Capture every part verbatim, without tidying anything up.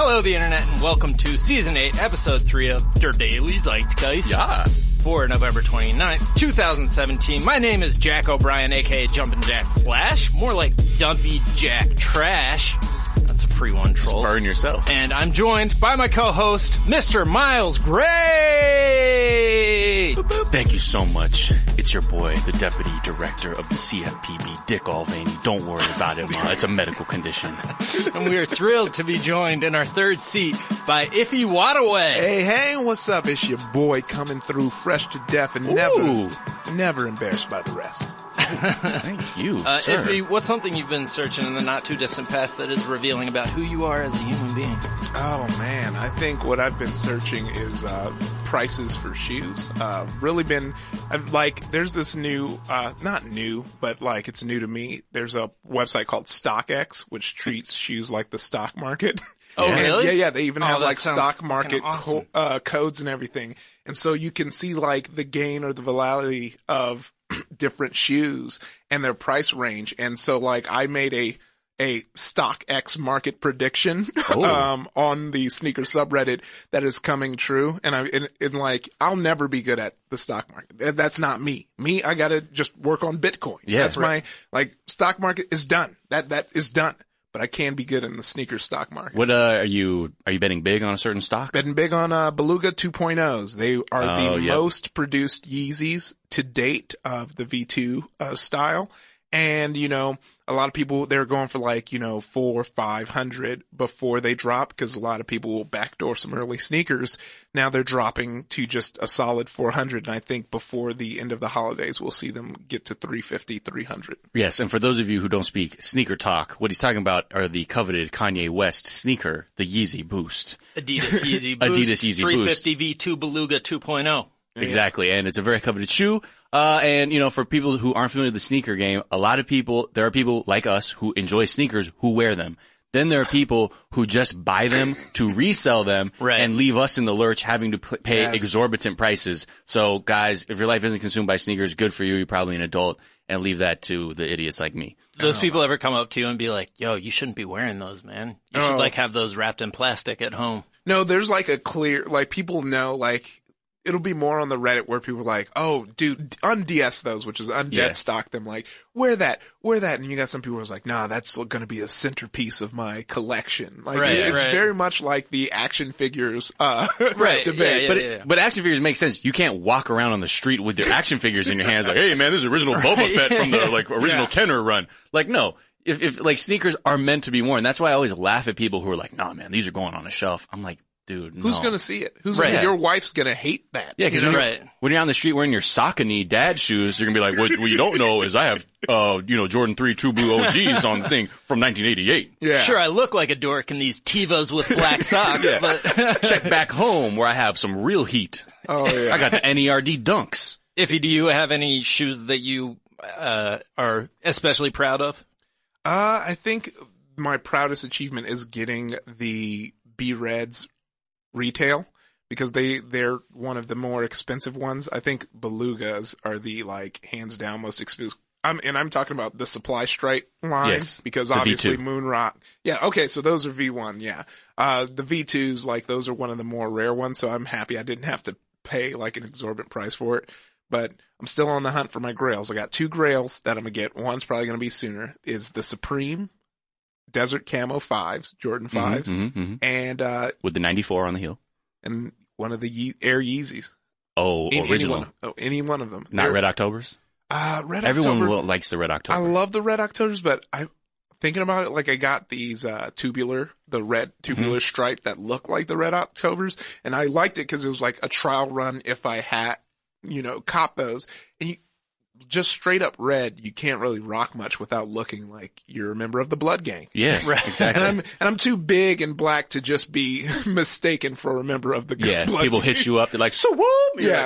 Hello, the internet, and welcome to Season eight, Episode three of Der Daily Zeitgeist. Yeah. For November twenty-ninth, twenty seventeen. My name is Jack O'Brien, aka Jumpin' Jack Flash. More like Dumpy Jack Trash. That's a free one, troll. Just burn yourself. And I'm joined by my co-host, Mister Miles Gray! Boop, boop. Thank you so much. It's your boy, the Deputy Director of the C F P B, Dick Alvaney. Don't worry about it, Ma. It's a medical condition. And we are thrilled to be joined in our third seat by Iffy Wadaway. Hey, hey, what's up? It's your boy coming through fresh to death and Ooh. never, never embarrassed by the rest. Thank you, uh, sir. Iffy, what's something you've been searching in the not-too-distant past that is revealing about who you are as a human being? Oh, man. I think what I've been searching is uh prices for shoes. Uh really been, I've, like, there's this new, uh not new, but, like, it's new to me. There's a website called StockX, which treats shoes like the stock market. Oh, And, really? Yeah, yeah. They even Oh, have, that like, sounds stock fucking market awesome. co- uh codes and everything. And so you can see, like, the gain or the volatility of different shoes and their price range. And so, like, I made a a StockX market prediction Oh. um on the sneaker subreddit that is coming true. And I and, and like I'll never be good at the stock market. That- That's not me. Me, I gotta just work on Bitcoin. Yeah, That's right. my like stock market is done. That that is done. But I can be good in the sneaker stock market. What, uh, are you, are you betting big on a certain stock? Betting big on uh, Beluga two point ohs. They are Oh, the yep. most produced Yeezys to date of the V two uh, style. And, you know, a lot of people, they're going for like, you know, four, five hundred before they drop because a lot of people will backdoor some early sneakers. Now they're dropping to just a solid four hundred. And I think before the end of the holidays, we'll see them get to three fifty, three hundred. Yes, and for those of you who don't speak sneaker talk, what he's talking about are the coveted Kanye West sneaker, the Yeezy Boost. Adidas Yeezy Boost. Adidas Yeezy three Boost. fifty V two Beluga two point oh. Exactly, and it's a very coveted shoe. Uh, and you know, for people who aren't familiar with the sneaker game, a lot of people, there are people like us who enjoy sneakers who wear them. Then there are people who just buy them to resell them Right. and leave us in the lurch having to p- pay Yes. exorbitant prices. So guys, if your life isn't consumed by sneakers, good for you. You're probably an adult, and leave that to the idiots like me. Those people ever come up to you and be like, yo, you shouldn't be wearing those, man. You should Oh. like have those wrapped in plastic at home. No, there's like a clear, like people know, like it'll be more on the Reddit where people are like, oh, dude, un-D S those, which is undead Yeah. stock them, like, wear that, wear that. And you got some people who's like, nah, that's going to be a centerpiece of my collection. Like, Right, it's right. very much like the action figures, uh, Right, debate. yeah, But yeah. it, but action figures make sense. You can't walk around on the street with your action figures in your hands like, hey man, this is original Boba Fett from the like original Yeah. Kenner run. Like no. If, if like sneakers are meant to be worn, that's why I always laugh at people who are like, nah man, these are going on a shelf. I'm like, dude, Who's no. going to see it? Who's Right. gonna, your wife's going to hate that. Yeah, because You when, know? you're- Right. when you're on the street wearing your Saucony dad shoes, you're gonna be like, what, what you don't know is I have, uh, you know, Jordan three True Blue O Gs on the thing from nineteen eighty-eight. Yeah. Sure, I look like a dork in these Tevas with black socks, Yeah. but Check back home where I have some real heat. Oh, yeah. I got the N E R D Dunks. Iffy, do you have any shoes that you uh, are especially proud of? Uh, I think my proudest achievement is getting the B-Reds retail because they, they're one of the more expensive ones. I think Belugas are the, like, hands down most expensive. I'm, and I'm talking about the Supply Stripe line Yes, because the obviously V two. Moonrock. Yeah. Okay. So those are V one. Yeah. Uh, the V twos, like those are one of the more rare ones. So I'm happy I didn't have to pay like an exorbitant price for it. But I'm still on the hunt for my grails. I got two grails that I'm gonna get. One's probably gonna be sooner. Is the Supreme Desert Camo fives, Jordan fives, Mhm, mhm, mhm. and uh, With the ninety-four on the heel. and one of the Ye- Air Yeezys. Oh, Any, original. Any one, oh, any one of them. Not They're- Red Octobers? Uh, Red Everyone October. lo- likes the Red October. I love the Red Octobers, but I thinking about it, like I got these uh tubular, the red tubular stripe that look like the Red Octobers, and I liked it because it was like a trial run. If I had, you know, cop those, and you just straight up red, you can't really rock much without looking like you're a member of the Blood Gang. Yeah, Right. exactly. And I'm and I'm too big and black to just be mistaken for a member of the yeah, Blood people Gang. hit you up. They're like, so whoop. You're Yeah. like,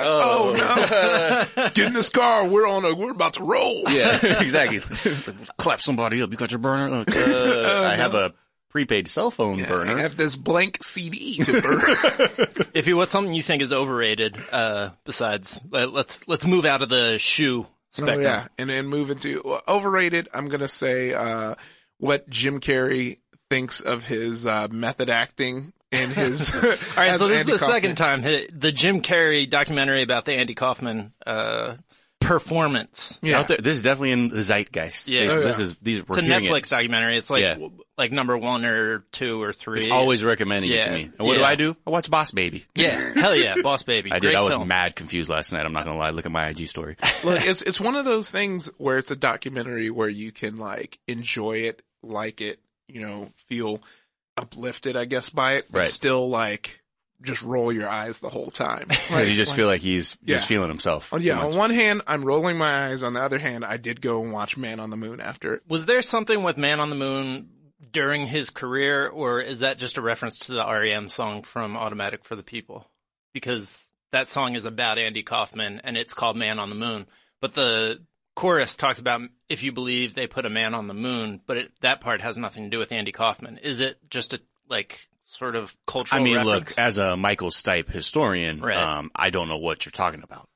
oh, no. Get in this car. We're on a. We're about to roll. Yeah, exactly. Clap somebody up. You got your burner? Like, uh, I have a prepaid cell phone I burner. have this blank C D to burn. Iffy, what's something you think is overrated? Uh, besides, uh, let's let's move out of the shoe spectrum. Oh yeah, and then move into well, overrated. I'm gonna say uh, what Jim Carrey thinks of his uh, method acting in his. All right, as so this Andy is the Kaufman. second time the Jim Carrey documentary about the Andy Kaufman uh, performance. It's out there. This is definitely in the zeitgeist. Yeah. This, Oh, yeah. this is these. We're It's a hearing Netflix It. documentary. It's like Yeah. like number one or two or three. It's always recommending it to Yeah. me. And what do Yeah. I do? I watch Boss Baby. Yeah, hell yeah, Boss Baby. I Great did. I was film. mad confused last night. I'm not gonna lie. Look at my I G story. Look, it's it's one of those things where it's a documentary where you can like enjoy it, like it, you know, feel uplifted, I guess, by it, but Right. still like just roll your eyes the whole time. Because you just feel like he's Yeah. just feeling himself. Oh, yeah, pretty on much. one hand, I'm rolling my eyes. On the other hand, I did go and watch Man on the Moon after it. Was there something with Man on the Moon during his career, or is that just a reference to the R E M song from Automatic for the People? Because that song is about Andy Kaufman, and it's called Man on the Moon. But the chorus talks about if you believe they put a man on the moon, but it, that part has nothing to do with Andy Kaufman. Is it just a, like, sort of cultural I mean, uh, reference? look, as a Michael Stipe historian, Right. um, I don't know what you're talking about.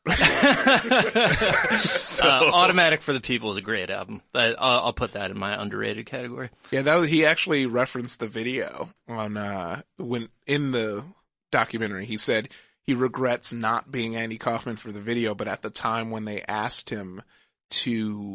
uh, Automatic for the People is a great album. That, I'll, I'll put that in my underrated category. Yeah, that was, he actually referenced the video on uh when in the documentary. He said he regrets not being Andy Kaufman for the video, but at the time when they asked him to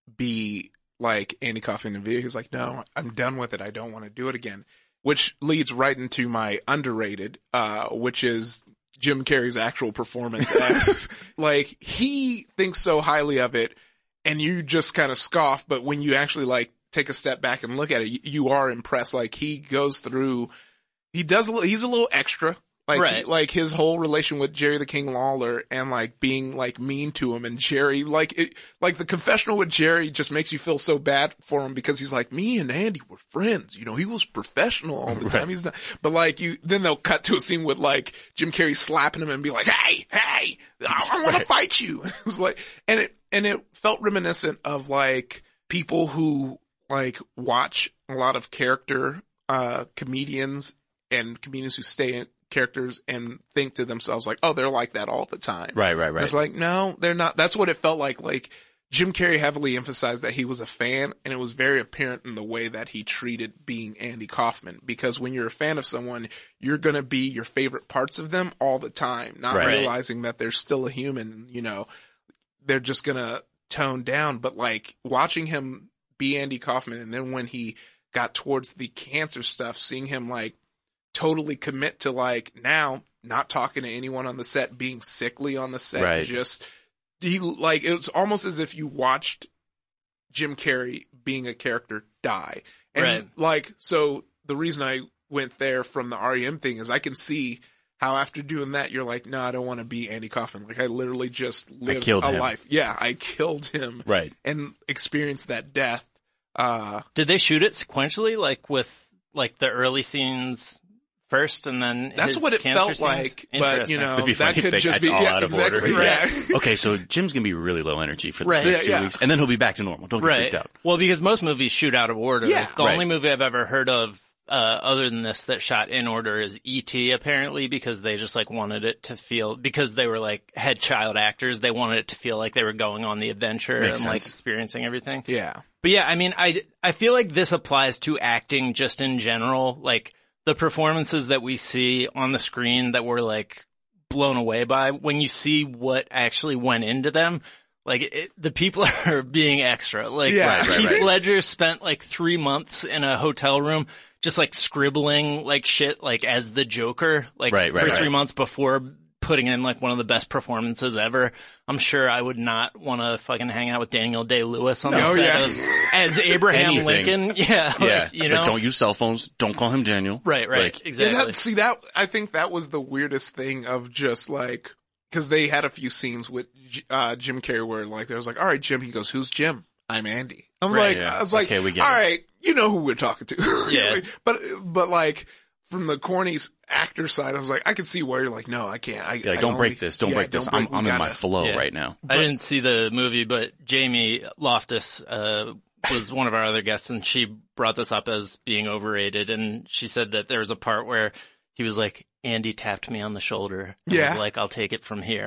be like Andy Kaufman in the video, he was like, "No, I'm done with it. I don't want to do it again." Which leads right into my underrated, uh, which is Jim Carrey's actual performance. As, like, he thinks so highly of it, and you just kind of scoff, but when you actually, like, take a step back and look at it, you, you are impressed. Like, he goes through, he does, a little, he's a little extra. Like, Right. he- like his whole relation with Jerry the King Lawler and like being like mean to him, and Jerry, like, it, like the confessional with Jerry just makes you feel so bad for him because he's like, me and Andy were friends. You know, he was professional all the time. He's not, but like you, then they'll cut to a scene with like Jim Carrey slapping him and be like, hey, hey, I, I want to fight you. It was like, and it, and it felt reminiscent of like people who like watch a lot of character, uh, comedians and comedians who stay in characters and think to themselves like, oh, they're like that all the time. Right, right, right. It's like, no, they're not. That's what it felt like. Like Jim Carrey heavily emphasized that he was a fan, and it was very apparent in the way that he treated being Andy Kaufman. Because when you're a fan of someone, you're going to be your favorite parts of them all the time, not Right. realizing that they're still a human, you know, they're just going to tone down. But like watching him be Andy Kaufman, and then when he got towards the cancer stuff, seeing him like totally commit to like now not talking to anyone on the set, being sickly on the set, Right. just he like it was almost as if you watched Jim Carrey being a character die. And Right. like so the reason I went there from the R E M thing is I can see how after doing that you're like, no, I don't want to be Andy Kaufman. Like I literally just lived killed a him. life. Yeah, I killed him. Right. And experienced that death. Uh Did they shoot it sequentially, like with like the early scenes first, and then That's his what it cancer felt scenes? like, but you Interesting. know, It'd be that funny could if just that's be all yeah, out of exactly, order. Yeah. Okay, so Jim's gonna be really low energy for the Right. next two Yeah, yeah. weeks, and then he'll be back to normal. Don't get right. freaked out. Well, because most movies shoot out of order. Yeah. the Right. only movie I've ever heard of uh, other than this that shot in order is E T apparently, because they just like wanted it to feel, because they were like head child actors, they wanted it to feel like they were going on the adventure Makes and like sense. experiencing everything. Yeah. But yeah, I mean, I, I feel like this applies to acting just in general. Like the performances that we see on the screen that we're like blown away by, when you see what actually went into them, like it, the people are being extra. Like Yeah. Right, right, Heath right. Ledger spent like three months in a hotel room just like scribbling like shit, like as the Joker, like Right, right, for right. three months before putting in like one of the best performances ever. I'm sure I would not want to fucking hang out with Daniel Day-Lewis on the Oh, set yeah. of, as Abraham Anything. Lincoln. Yeah. Yeah, Like, you it's know? like don't use cell phones. Don't call him Daniel. Right, right. Like, exactly. Yeah, that, see that, I think that was the weirdest thing of just like, cause they had a few scenes with, uh, Jim Carrey where like, there was like, all right, Jim, he goes, who's Jim? I'm Andy. I'm Right, like, yeah. I was like, Okay, we get all it. right, you know who we're talking to. Yeah. but, but like, from the corny actor side, I was like, I could see where you're like, no, I can't. I, yeah, like, I don't only- break this. Don't yeah, break this. break- I'm, we I'm in my gotta- flow Yeah. right now. I didn't see the movie, but Jamie Loftus uh, was one of our other guests, and she brought this up as being overrated. And she said that there was a part where he was like, Andy tapped me on the shoulder. And Yeah. was like, I'll take it from here.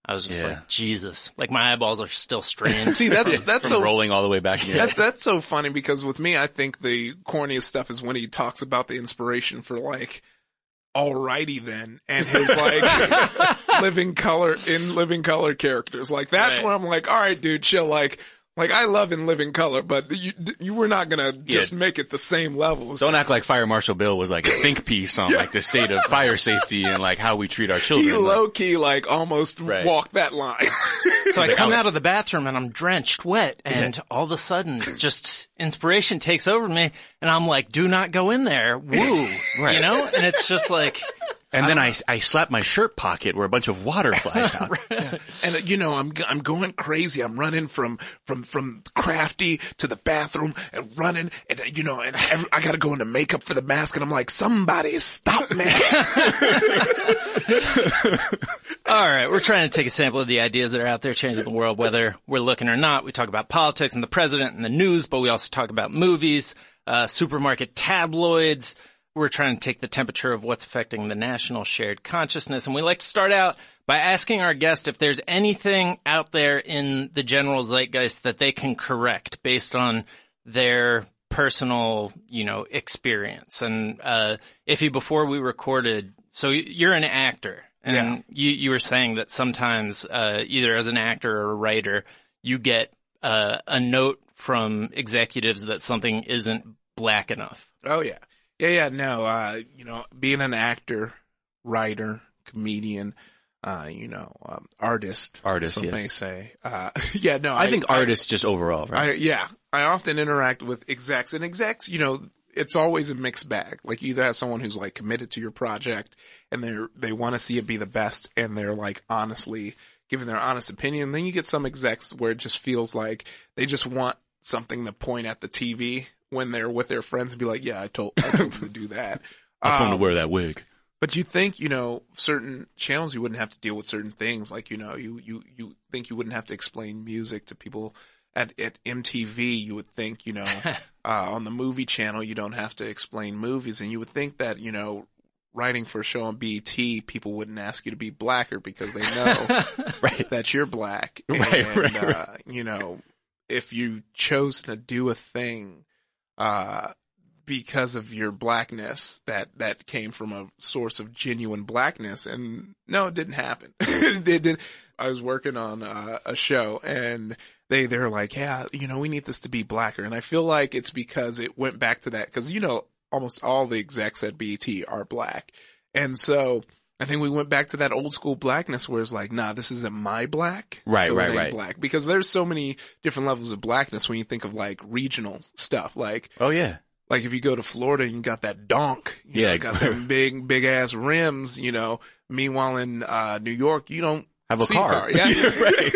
I was just Yeah. like, Jesus. Like, my eyeballs are still strained. See, that's that's From so rolling all the way back in your head. that, that's so funny because with me, I think the corniest stuff is when he talks about the inspiration for like, alrighty then, and his like living color in living color characters. Like that's Right. when I'm like, all right, dude, chill. Like, like I love In Living Color, but you you were not gonna just Yeah. make it the same level. as- Don't act like Fire Marshal Bill was like a think piece on like the state of fire safety and like how we treat our He children. Like, low key like almost Right. walked that line. So I Like, come oh. out of the bathroom and I'm drenched wet, and all of a sudden just inspiration takes over me, and I'm like, do not go in there. Woo. Right. You know? And it's just like, and then I, I slap my shirt pocket where a bunch of water flies out. And uh, you know, I'm I'm going crazy. I'm running from from from Crafty to the bathroom and running, and uh, you know, and every, I got to go into makeup for the mask, and I'm like, somebody stop me! all right, we're trying to take a sample of the ideas that are out there changing the world, whether we're looking or not. We talk about politics and the president and the news, but we also talk about movies, uh, supermarket tabloids. We're trying to take the temperature of what's affecting the national shared consciousness. And we like to start out by asking our guest if there's anything out there in the general zeitgeist that they can correct based on their personal, you know, experience. And, uh, Iffy, before we recorded, so you're an actor. And Yeah. you, you were saying that sometimes, uh, either as an actor or a writer, you get, uh, a note from executives that something isn't black enough. Oh yeah, yeah, yeah. No, uh, you know, being an actor, writer, comedian, uh, you know, um, artist, Artist, some yes. may say. Uh, yeah, no, I think artists just overall, right? I, yeah, I often interact with execs, and execs, you know, it's always a mixed bag. Like you either have someone who's like committed to your project and they're, they want to see it be the best and they're like honestly giving their honest opinion. Then you get some execs where it just feels like they just want something to point at the T V when they're with their friends and be like, yeah, I told, I told them to do that. I told him Um, to wear that wig. But you think, you know, certain channels you wouldn't have to deal with certain things. Like, you know, you, you, you think you wouldn't have to explain music to people at, at M T V. You would think, you know, uh, on the movie channel, you don't have to explain movies. And you would think that, you know, writing for a show on B E T, people wouldn't ask you to be blacker because they know Right. that you're black. Right, and, right, right. uh, you know, if you chose to do a thing, uh, because of your blackness that, that came from a source of genuine blackness. And no, it didn't happen. it did. I was working on uh, a show and they, they're like, yeah, you know, we need this to be blacker. And I feel like it's because it went back to that. Cause you know, almost all the execs at B E T are black. And so I think we went back to that old school blackness where it's like, nah, this isn't my black. Right, so it right, ain't right. black. Because there's so many different levels of blackness when you think of like regional stuff. Like, Oh yeah. like if you go to Florida and you got that donk, you Yeah. know, got them big, big ass rims, you know, meanwhile in, uh, New York, you don't Have a see car. Yeah. Right.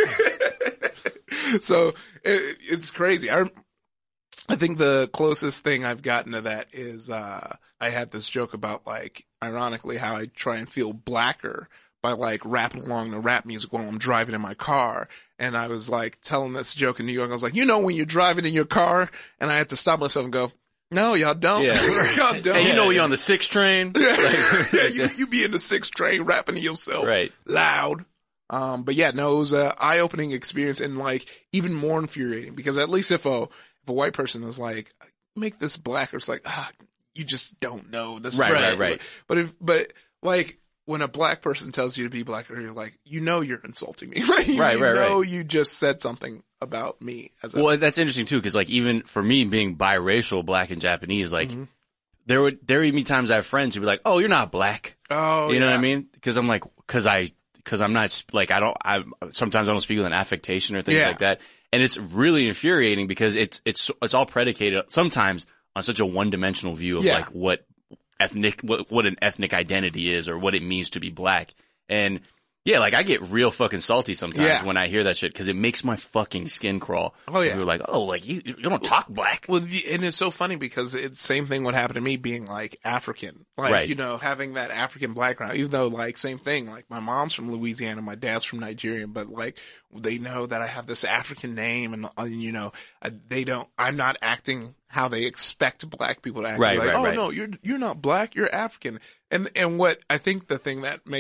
So it, it's crazy. I, I think the closest thing I've gotten to that is, uh, I had this joke about like, ironically, how I try and feel blacker by like rapping along to rap music while I'm driving in my car. And I was like telling this joke in New York. I was like, you know, when you're driving in your car, and I had to stop myself and go, no, y'all don't. Yeah. Y'all don't. And you know when you're on the six train? yeah, you, you be in the six train rapping to yourself Right. loud. Um, but yeah, no, it was a eye-opening experience and like even more infuriating because at least if a, if a white person is like, make this black, or it's like, ah, you just don't know. This is Right, black. right, right. But if, but like when a black person tells you to be black, or you're like, you know, you're insulting me. Like, you, Right, you right, know, right. you just said something about me as a, Well, that's interesting too, because like even for me being biracial, black and Japanese, like Mm-hmm. there would there would be times I have friends who'd be like, "Oh, you're not black," oh, you know yeah. what I mean? Because I'm like, because I because I'm not sp- like I don't I sometimes I don't speak with an affectation or things Yeah. like that, and it's really infuriating because it's it's it's all predicated sometimes on such a one dimensional view of Yeah. like what ethnic what what an ethnic identity is or what it means to be black. And yeah, like I get real fucking salty sometimes Yeah. when I hear that shit because it makes my fucking skin crawl. Oh, yeah. You're like, oh, like you you don't talk black. Well, the- and it's so funny because it's same thing would happen to me being like African, like, Right. you know, having that African background, even though like same thing, like my mom's from Louisiana, my dad's from Nigeria, but like they know that I have this African name and, uh, you know, uh, they don't, I'm not acting how they expect black people to act. Right, like, right, oh right. no, you're, you're not black, you're African. And, and what I think the thing that makes it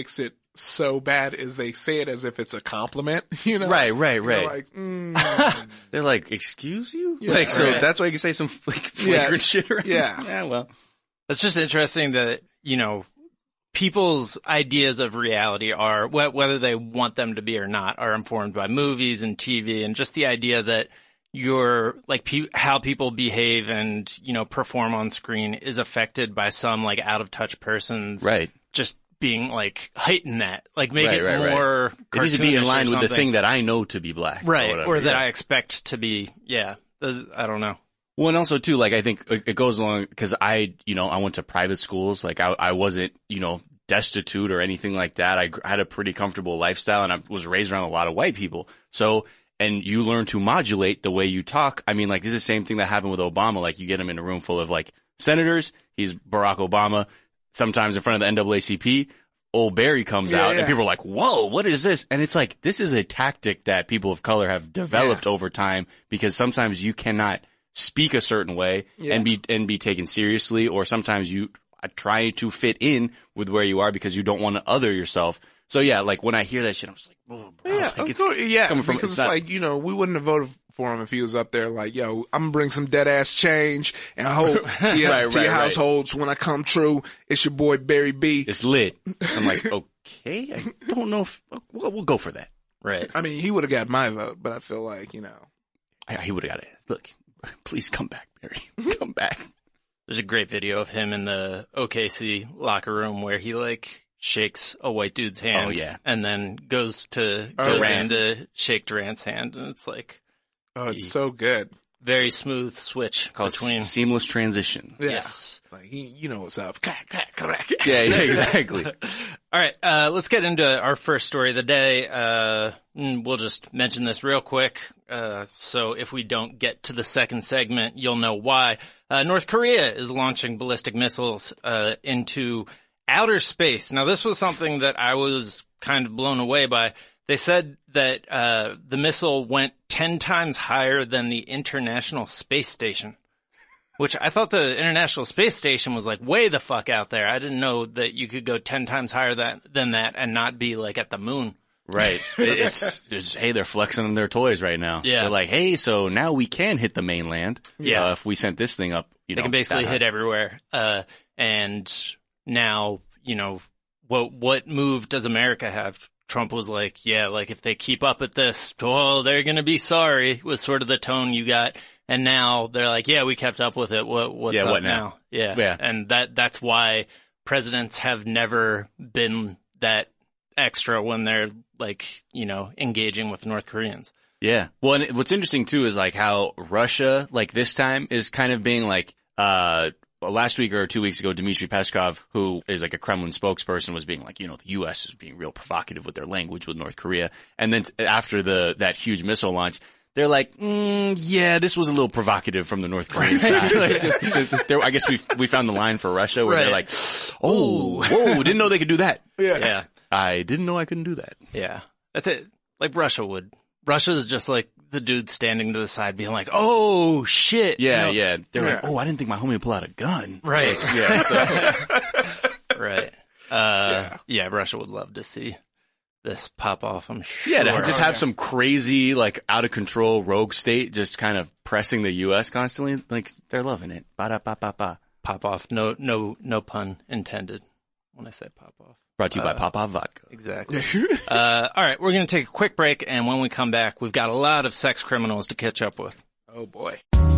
so bad is they say it as if it's a compliment, you know? Right, right, You're right. like, mm. They're like, excuse you? Yeah, like, so right. that's why you can say some like, flagrant Yeah. shit around. Yeah. Yeah, well. It's just interesting that, you know, people's ideas of reality are, wh- whether they want them to be or not, are informed by movies and T V, and just the idea that your, like, pe- how people behave and, you know, perform on screen is affected by some, like, out-of-touch person's Right. just being, like, heighten that. Like, make Right, it right, right. more It needs to be in cartoonish line or with the something. thing that I know to be black. Right, Or, whatever, or that yeah. I expect to be, yeah. Uh, I don't know. Well, and also too, like, I think it it goes along, cause I, you know, I went to private schools. Like, I, I wasn't, you know, destitute or anything like that. I gr- had a pretty comfortable lifestyle and I was raised around a lot of white people. So, and you learn to modulate the way you talk. I mean, like, this is the same thing that happened with Obama. Like, you get him in a room full of, like, senators. He's Barack Obama. Sometimes in front of the N double A C P, old Barry comes Yeah, out yeah. and people are like, whoa, what is this? And it's like, this is a tactic that people of color have developed Yeah. over time because sometimes you cannot speak a certain way Yeah. and be, and be taken seriously, or sometimes you try to fit in with where you are because you don't want to other yourself. So yeah, like when I hear that shit, I'm just like, oh, bro, Yeah, like of it's course, yeah, coming from- because it's it's, not- like, you know, we wouldn't have voted for him if he was up there like, yo, I'm gonna bring some dead ass change and hope to your, Right, to right, your right. households when I come true. It's your boy Barry B. it's lit. I'm like, okay, I don't know if, well, we'll go for that. Right. I mean, he would have got my vote, but I feel like, you know, I, he would have got it. Look, please come back, Barry. Come back. There's a great video of him in the O K C locker room where he like shakes a white dude's hand Oh, yeah. and then goes to Oh, goes Durant. in to shake Durant's hand, and it's like oh, it's so good. very smooth switch Called between seamless transition. Yeah. yes. Like, he, you know what's up. Crack, crack, crack. Yeah, yeah, exactly. All right, uh, let's get into our first story of the day. Uh, mm, we'll just mention this real quick. Uh, so if we don't get to the second segment, you'll know why. Uh, North Korea is launching ballistic missiles, uh, into outer space. Now, this was something that I was kind of blown away by. They said that, uh, the missile went ten times higher than the International Space Station. Which I thought the International Space Station was like way the fuck out there. I didn't know that you could go ten times higher that, than that and not be like at the moon. Right. It's just, hey, they're flexing on their toys right now. Yeah. They're like, hey, so now we can hit the mainland. Yeah. Uh, if we sent this thing up, you They know. can basically that hit high. everywhere. Uh, and now, you know, what, what move does America have? Trump was like, yeah, like if they keep up at this, oh, they're going to be sorry, was sort of the tone you got. And now they're like, yeah, we kept up with it. What, what's Yeah, up what now? now? Yeah. Yeah. And that, that's why presidents have never been that extra when they're like, you know, engaging with North Koreans. Yeah. Well, and what's interesting too is like how Russia, like this time, is kind of being like, uh, last week or two weeks ago, Dmitry Peskov, who is like a Kremlin spokesperson, was being like, you know, the U S is being real provocative with their language with North Korea. And then t- after the, that huge missile launch, they're like, mm, yeah, this was a little provocative from the North Korean side. Like, there- I guess we we found the line for Russia where they're Right. like, oh, whoa, didn't know they could do that. Yeah. Yeah. I didn't know I couldn't do that. Yeah. That's it. Like Russia would. Russia's just like the dude standing to the side being like, oh, shit. Yeah, you know? yeah. They're like, Yeah. oh, I didn't think my homie would pull out a gun. Right. Yeah. So, Right. Uh, yeah. Russia would love to see this pop off, I'm sure. yeah, to just Oh, have yeah. some crazy, like, out of control rogue state just kind of pressing the U S constantly. Like, they're loving it. Ba-da-ba-ba-ba. Pop off. No, no, no pun intended when I say pop off. Brought to you by Uh, Popov Vodka. Exactly. uh, all right. We're going to take a quick break. And when we come back, we've got a lot of sex criminals to catch up with. Oh boy.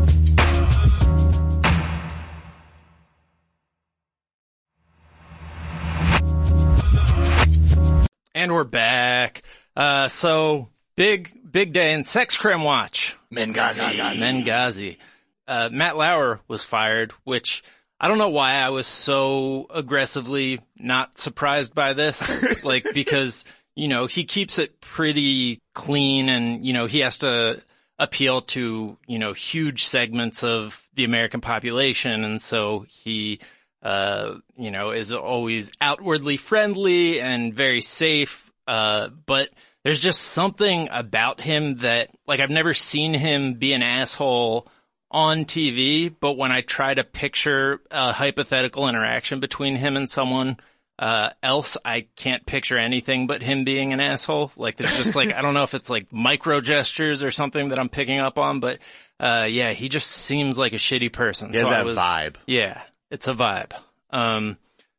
And we're back. Uh, so big, big day in Sex Crim Watch. Benghazi. Benghazi. Uh, Matt Lauer was fired, which I don't know why I was so aggressively not surprised by this. Like, because, you know, he keeps it pretty clean and, you know, he has to appeal to, you know, huge segments of the American population. And so he, uh, you know, is always outwardly friendly and very safe. Uh, but there's just something about him that, like, I've never seen him be an asshole on T V, but when I try to picture a hypothetical interaction between him and someone, Uh, else, I can't picture anything but him being an asshole. Like, there's just like, I don't know if it's like micro gestures or something that I'm picking up on, but, uh, yeah, he just seems like a shitty person. He has so that I was, vibe. Yeah, it's a vibe. Um,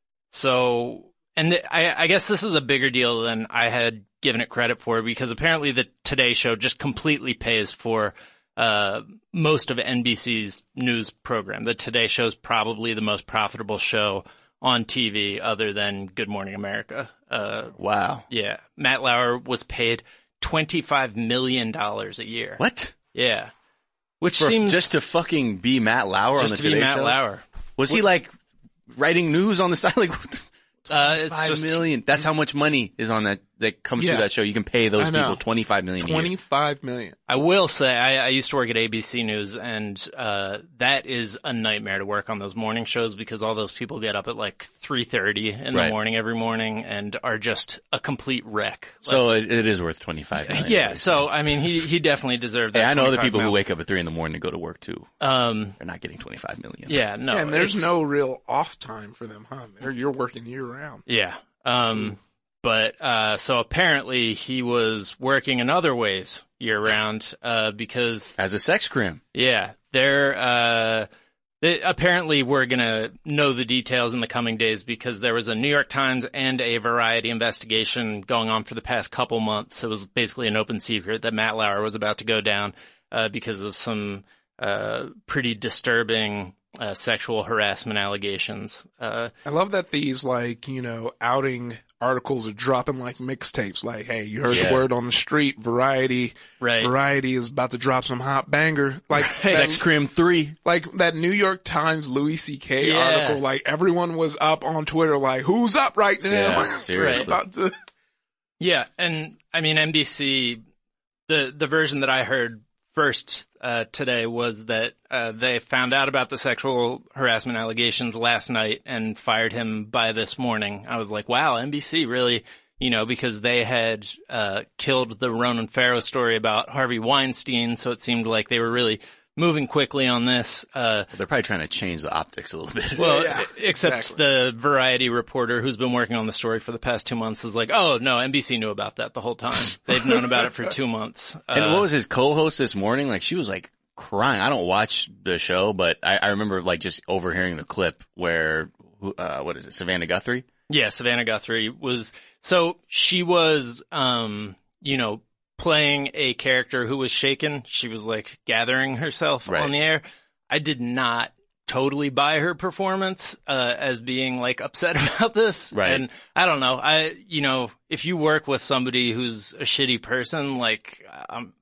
so, and th- I, I guess this is a bigger deal than I had given it credit for, because apparently the Today Show just completely pays for, uh, most of N B C's news program. The Today Show is probably the most profitable show on T V other than Good Morning America. Uh, Wow. yeah. Matt Lauer was paid twenty-five million dollars a year. What? Yeah. Which For, seems just to fucking be Matt Lauer on just the to be Today Matt Show? Lauer. Was he like writing news on the side? Like, what the- Uh, it's Five just million. That's how much money is on that that comes Yeah. through that show. You can pay those I know. people twenty five million. A year. twenty-five million. I will say, I, I used to work at A B C News, and uh, that is a nightmare to work on those morning shows, because all those people get up at like three thirty in Right. the morning every morning and are just a complete wreck. So it, it is worth twenty five million. Yeah, so I mean, he he definitely deserved that. Hey, I know other twenty-five people who mil. wake up at three in the morning to go to work too. Um, They're not getting twenty five million. yeah, no, and there's it's- no real off time for them, huh? They're, you're working year round. Yeah. Um, but, uh, so apparently he was working in other ways year round, uh, because, As a sex crim. yeah, they're, uh, they, apparently we're gonna know the details in the coming days, because there was a New York Times and a Variety investigation going on for the past couple months. It was basically an open secret that Matt Lauer was about to go down, uh, because of some, uh, pretty disturbing, uh, sexual harassment allegations. Uh, I love that these, like, you know, outing articles are dropping like mixtapes. Like, hey, you heard Yeah. the word on the street. Variety, right. Variety is about to drop some hot banger. Like, Sex that, crim three. like that New York Times Louis C K Yeah. article. Like, everyone was up on Twitter. Like, who's up right now? Yeah, It's seriously. about to- Yeah, and I mean N B C, the the version that I heard first uh, today was that uh, they found out about the sexual harassment allegations last night and fired him by this morning. I was like, wow, N B C really, you know, because they had uh, killed the Ronan Farrow story about Harvey Weinstein, so it seemed like they were really moving quickly on this. Uh, They're probably trying to change the optics a little bit. well, Yeah, except exactly. the Variety reporter who's been working on the story for the past two months is like, oh, no, N B C knew about that the whole time. They've known about it for two months. And Uh, what was his co-host this morning? Like, she was like crying. I don't watch the show, but I, I remember like just overhearing the clip where, uh, what is it, Savannah Guthrie? Yeah, Savannah Guthrie was, so she was, um, you know, playing a character who was shaken. She was like gathering herself Right. on the air. I did not totally buy her performance, uh, as being like upset about this. Right. And I don't know. I, you know, if you work with somebody who's a shitty person, like, um,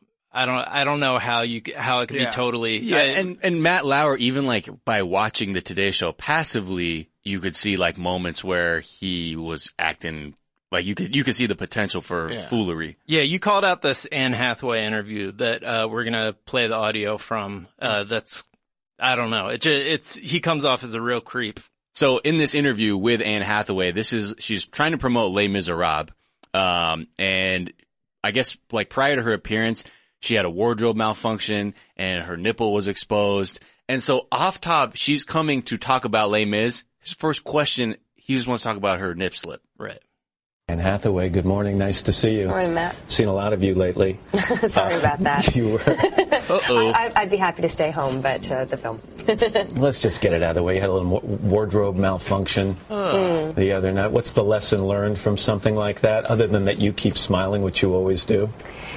I don't, I don't know how you, how it could Yeah. be totally, Yeah, I- and, and Matt Lauer, even like by watching the Today Show passively, you could see like moments where he was acting like you could, you could see the potential for Yeah. foolery. Yeah, you called out this Anne Hathaway interview that uh, we're gonna play the audio from. Uh, that's, I don't know. It ju- it's he comes off as a real creep. So in this interview with Anne Hathaway, this is, she's trying to promote Les Miserables. Um, and I guess like prior to her appearance, she had a wardrobe malfunction and her nipple was exposed. And so off top, she's coming to talk about Les Mis. His first question, he just wants to talk about her nip slip. Right. Anne Hathaway, good morning. Nice to see you. Morning, Matt. Seen a lot of you lately. Sorry about that. You were. Uh-oh. I, I'd be happy to stay home, but uh, the film. Let's just get it out of the way. You had a little wa- wardrobe malfunction the other night. What's the lesson learned from something like that, other than that you keep smiling, which you always do?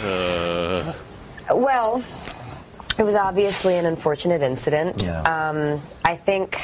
Uh, Well, it was obviously an unfortunate incident. Yeah. Um, I think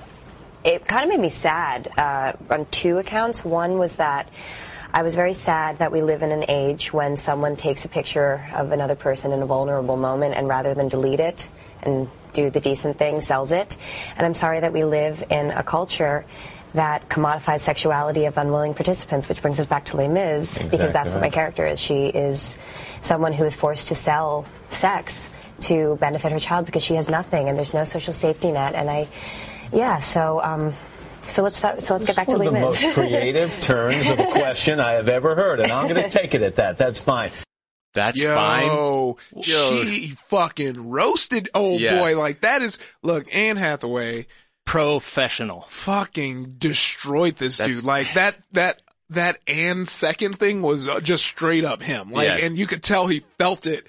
it kind of made me sad uh, on two accounts. One was that I was very sad that we live in an age when someone takes a picture of another person in a vulnerable moment and rather than delete it and do the decent thing, sells it. And I'm sorry that we live in a culture that commodifies sexuality of unwilling participants, which brings us back to Les Mis, because Exactly that's what my right. character is. She is someone who is forced to sell sex to benefit her child because she has nothing and there's no social safety net. And I, yeah, so um, so let's start, so let's get back to One Les of the Mis. most creative turns of a question I have ever heard, and I'm going to take it at that. That's fine. that's Yo, fine. Yo. she fucking roasted old Yeah. boy. Like, that is, look, Anne Hathaway, Professional. Fucking destroyed this That's- dude. Like that, that, that and second thing was just straight up him. Like, Yeah. and you could tell he felt it.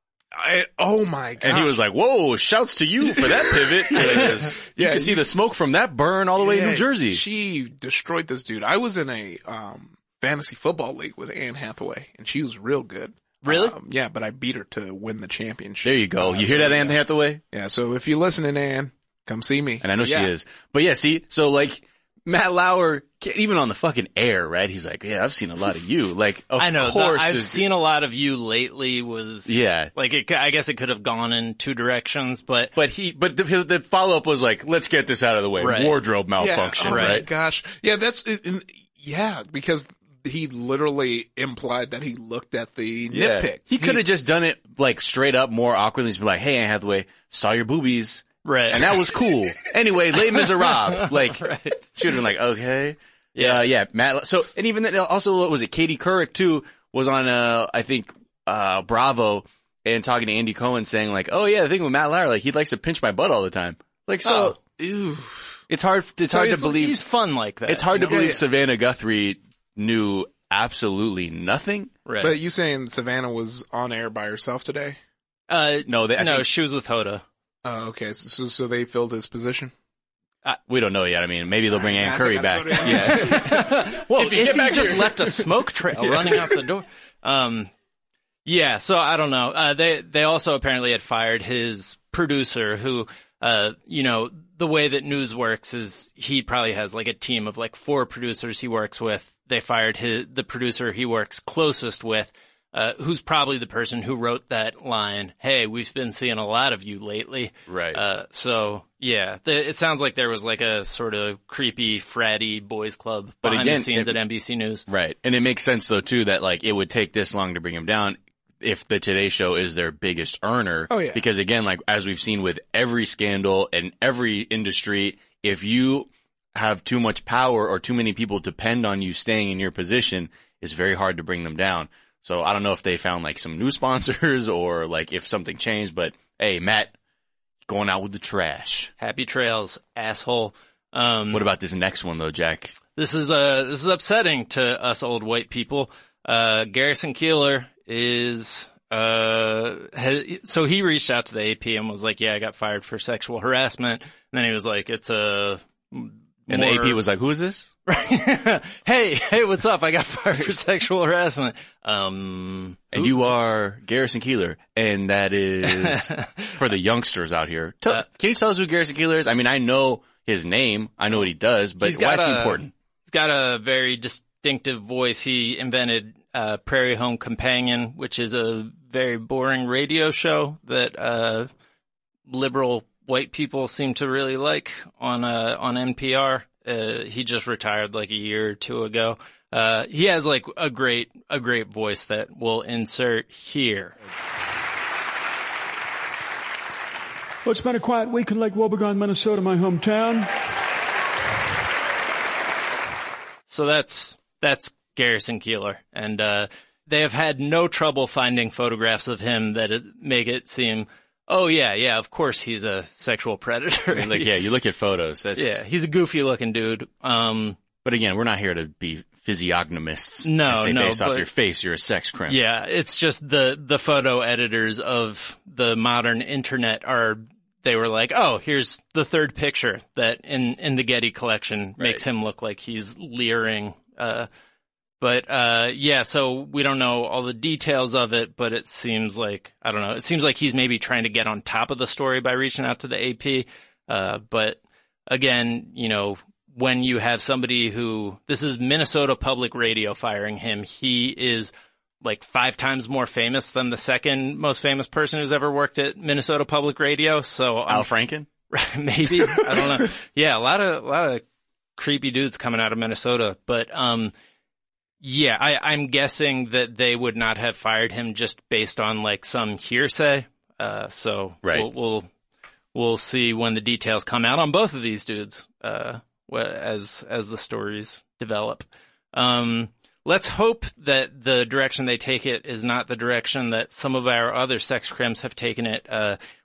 I, oh my God. And he was like, whoa, shouts to you for that pivot. 'Cause you Yeah, can see you- the smoke from that burn all the way in Yeah, New Jersey. She destroyed this dude. I was in a, um, fantasy football league with Anne Hathaway and she was real good. Really? Um, yeah, but I beat her to win the championship. There you go. Uh, You so, hear that, yeah. Anne Hathaway? Yeah. So if you're listening, Anne, come see me. And I know Yeah. she is. But yeah, see, so like, Matt Lauer, even on the fucking air, right? He's like, yeah, I've seen a lot of you. Like, of I know. The, course. I've is- seen a lot of you lately was, Yeah. like, it, I guess it could have gone in two directions, but But he, but the, the follow up was like, let's get this out of the way. Right. Wardrobe malfunction, Yeah. Oh my right? gosh. Yeah. That's it. And yeah. Because he literally implied that he looked at the Yeah. nitpick. He could have just done it like straight up more awkwardly. He's been like, hey, Anne Hathaway, saw your boobies. right. And that was cool. Anyway, Les Miserables. Like, Right. should have been like, okay. Yeah. Uh, yeah, Matt. So, and even then, also, what was it? Katie Couric too was on, uh, I think, uh, Bravo and talking to Andy Cohen saying like, oh yeah, the thing with Matt Lauer, like, he likes to pinch my butt all the time. Like, so, Ew. it's hard, it's So hard to he's- believe, He's fun like that. it's hard to you know? believe yeah. Savannah Guthrie knew absolutely nothing. Right. But you saying Savannah was on air by herself today? uh, No, they, I no, think, she was with Hoda. Oh, okay. So, so, so they filled his position? we don't know yet. I mean, maybe they'll bring Ann Guys, I Curry gotta back. go to Yeah. Well, If if you he get back just here. left a smoke trail running out the door. Um, yeah, so I don't know. Uh, they, they also apparently had fired his producer who, uh, you know, the way that news works is he probably has like a team of like four producers he works with. They fired his, the producer he works closest with, uh, who's probably the person who wrote that line, hey, we've been seeing a lot of you lately. Right. Uh, so yeah, the, it sounds like there was like a sort of creepy, fratty boys club But behind again, the scenes it- at N B C News. Right. And it makes sense though too that like it would take this long to bring him down if the Today Show is their biggest earner. Oh, yeah. Because again, like as we've seen with every scandal and every industry, if you have too much power or too many people depend on you staying in your position, it's very hard to bring them down. So I don't know if they found like some new sponsors or like if something changed, but hey, Matt, going out with the trash. Happy trails, asshole. Um, What about this next one though, Jack? This is uh this is upsetting to us old white people. Uh, Garrison Keillor is uh ha- so he reached out to the A P and was like, "Yeah, I got fired for sexual harassment." And then he was like, "It's a." And the A P was like, who is this? hey, hey, what's up? I got fired for sexual harassment. Um, And you are Garrison Keillor, and that is for the youngsters out here. Tell, Uh, can you tell us who Garrison Keillor is? I mean, I know his name, I know what he does, but He's why got is he a- important? He's got a very distinctive voice. He invented uh, Prairie Home Companion, which is a very boring radio show that uh, liberal white people seem to really like on uh, on N P R. Uh, he just retired like a year or two ago. Uh, he has like a great a great voice that we'll insert here. Well, it's been a quiet week in Lake Wobegon, Minnesota, my hometown. So that's that's Garrison Keillor, and uh, they have had no trouble finding photographs of him that it, make it seem, oh yeah, yeah, of course he's a sexual predator. I mean, like, yeah, you look at photos. That's, yeah, he's a goofy looking dude. Um, But again, we're not here to be physiognomists. No, and say no, based off but- your face, you're a sex criminal. yeah, it's just the the photo editors of the modern internet are. They were like, oh, here's the third picture that in, in the Getty collection makes him look like he's leering. Uh, but, uh, yeah, so we don't know all the details of it, but it seems like, I don't know, it seems like he's maybe trying to get on top of the story by reaching out to the A P. Uh, but again, you know, when you have somebody who, this is Minnesota Public Radio firing him, he is like five times more famous than the second most famous person who's ever worked at Minnesota Public Radio. So Al um, Franken? maybe, I don't know. Yeah, a lot of, a lot of creepy dudes coming out of Minnesota, but, um, yeah, I, I'm guessing that they would not have fired him just based on like some hearsay. Uh, so Right. we'll, we'll, we'll see when the details come out on both of these dudes, uh, wh- as, as the stories develop. Um, Let's hope that the direction they take it is not the direction that some of our other sex crimes have taken it. Uh,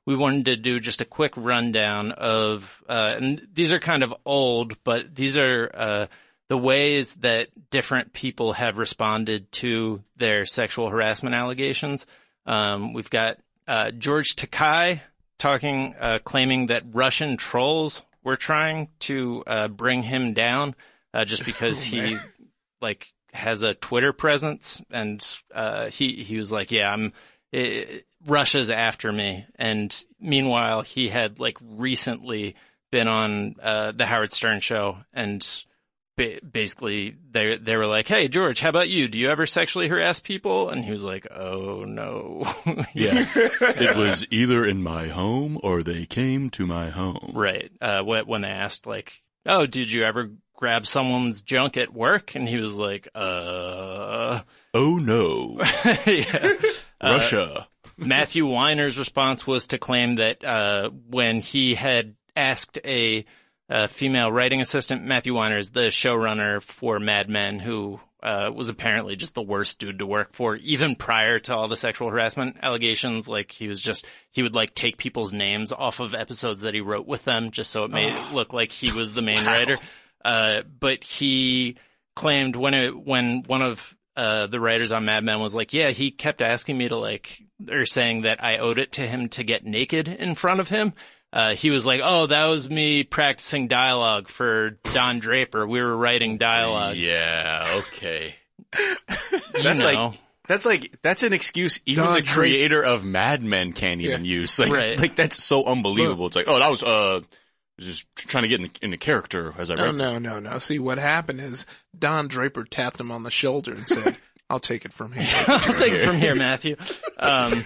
we wanted to do just a quick rundown of, uh, and these are kind of old, but these are uh, the ways that different people have responded to their sexual harassment allegations. Um, we've got uh, George Takei talking, uh, claiming that Russian trolls were trying to uh, bring him down uh, just because oh, he like has a Twitter presence, and uh, he he was like, yeah, I'm. It, Russia's after me. And meanwhile, he had like recently been on uh, the Howard Stern show, and ba- basically they they were like, "Hey, George, how about you? Do you ever sexually harass people?" And he was like, "Oh no." Yeah, it was either in my home or they came to my home. Right. Uh, when they asked, like, "Oh, did you ever grab someone's junk at work?" And he was like, "Uh, oh no." Yeah. Russia. Uh, Matthew Weiner's response was to claim that uh, when he had asked a, a female writing assistant, Matthew Weiner is the showrunner for Mad Men, who uh, was apparently just the worst dude to work for, even prior to all the sexual harassment allegations. Like, he was just, he would like take people's names off of episodes that he wrote with them just so it made it look like he was the main wow. writer. Uh, but he claimed when it, when one of Uh, the writers on Mad Men was like, yeah, he kept asking me to like, or saying that I owed it to him to get naked in front of him. Uh, he was like, oh, that was me practicing dialogue for Don Draper. We were writing dialogue. Yeah, okay. That's know. like, that's like, that's an excuse even Don the creator of Mad Men can't even Yeah. use. Like, Right. like that's so unbelievable. It's like, oh, that was, uh, just trying to get in the, in the character as I No, wrote. no, no, no. See, what happened is Don Draper tapped him on the shoulder and said, I'll take it from here. I'll take it from here, Matthew. Um,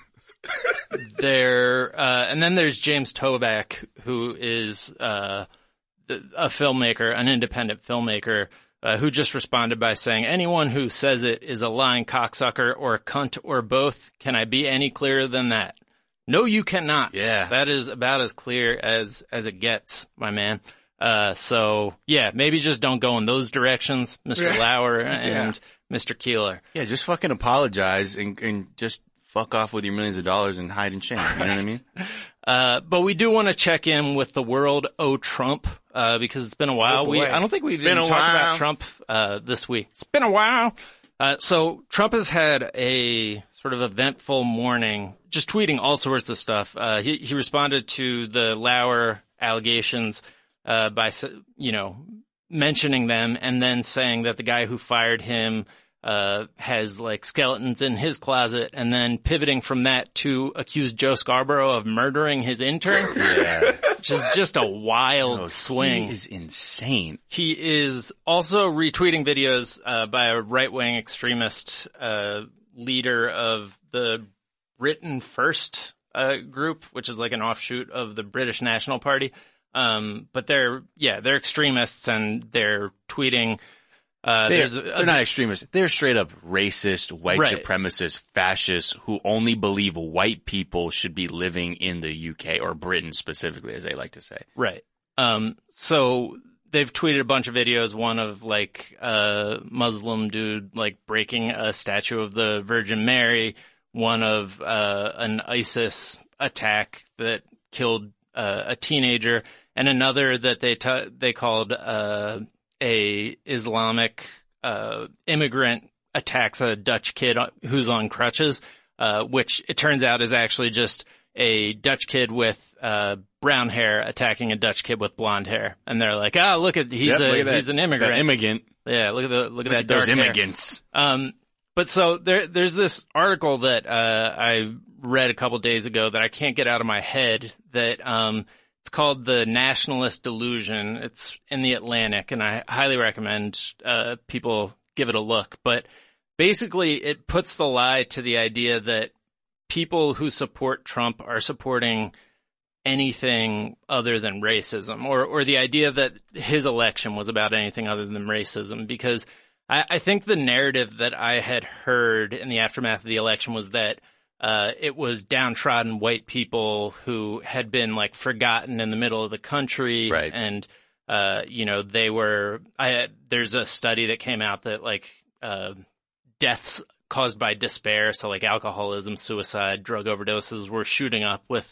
there, uh, and then there's James Toback, who is, uh, a filmmaker, an independent filmmaker, uh, who just responded by saying, anyone who says it is a lying cocksucker or a cunt or both. Can I be any clearer than that? No, you cannot. Yeah. That is about as clear as, as it gets, my man. Uh, so yeah, maybe just don't go in those directions, Mister Yeah. Lauer and Yeah. Mister Keeler. Yeah, just fucking apologize and, and just fuck off with your millions of dollars and hide in shame. You know what I mean? Uh, but we do want to check in with the world o Trump, uh, because it's been a while. Oh, we, boy. I don't think we've Been even a talked while. about Trump, uh, this week. It's been a while. Uh, so Trump has had a sort of eventful morning, just tweeting all sorts of stuff. Uh, he, he responded to the Lauer allegations, uh, by, you know, mentioning them and then saying that the guy who fired him, uh, has like skeletons in his closet, and then pivoting from that to accuse Joe Scarborough of murdering his intern. Yeah. Which is just a wild No, swing. He is insane. He is also retweeting videos uh, by a right-wing extremist uh, leader of the Britain First uh, group, which is like an offshoot of the British National Party. Um, but they're, yeah, they're extremists, and they're tweeting. Uh, They're, there's a, they're not extremists. They're straight up racist, white Right. supremacists, fascists who only believe white people should be living in the U K or Britain specifically, as they like to say. Right. Um, so they've tweeted a bunch of videos, one of like a Muslim dude like breaking a statue of the Virgin Mary, one of uh, an ISIS attack that killed uh, a teenager, and another that they t- they called uh, a Islamic uh, immigrant attacks a Dutch kid who's on crutches, uh, which it turns out is actually just a Dutch kid with uh, brown hair attacking a Dutch kid with blonde hair, and they're like, "Ah, look at he's Yep, a look at that- he's an immigrant." That immigrant. Yeah, look at the look at Look that at dark those hair. immigrants. Um, but so there there's this article that uh, I read a couple days ago that I can't get out of my head. That um, it's called The Nationalist Delusion. It's in the Atlantic, and I highly recommend uh, people give it a look. But basically, it puts the lie to the idea that people who support Trump are supporting anything other than racism, or or the idea that his election was about anything other than racism. Because I, I think the narrative that I had heard in the aftermath of the election was that uh, it was downtrodden white people who had been like forgotten in the middle of the country, Right. and uh, you know they were. I had, there's a study that came out that like uh, deaths caused by despair, so like alcoholism, suicide, drug overdoses, were shooting up with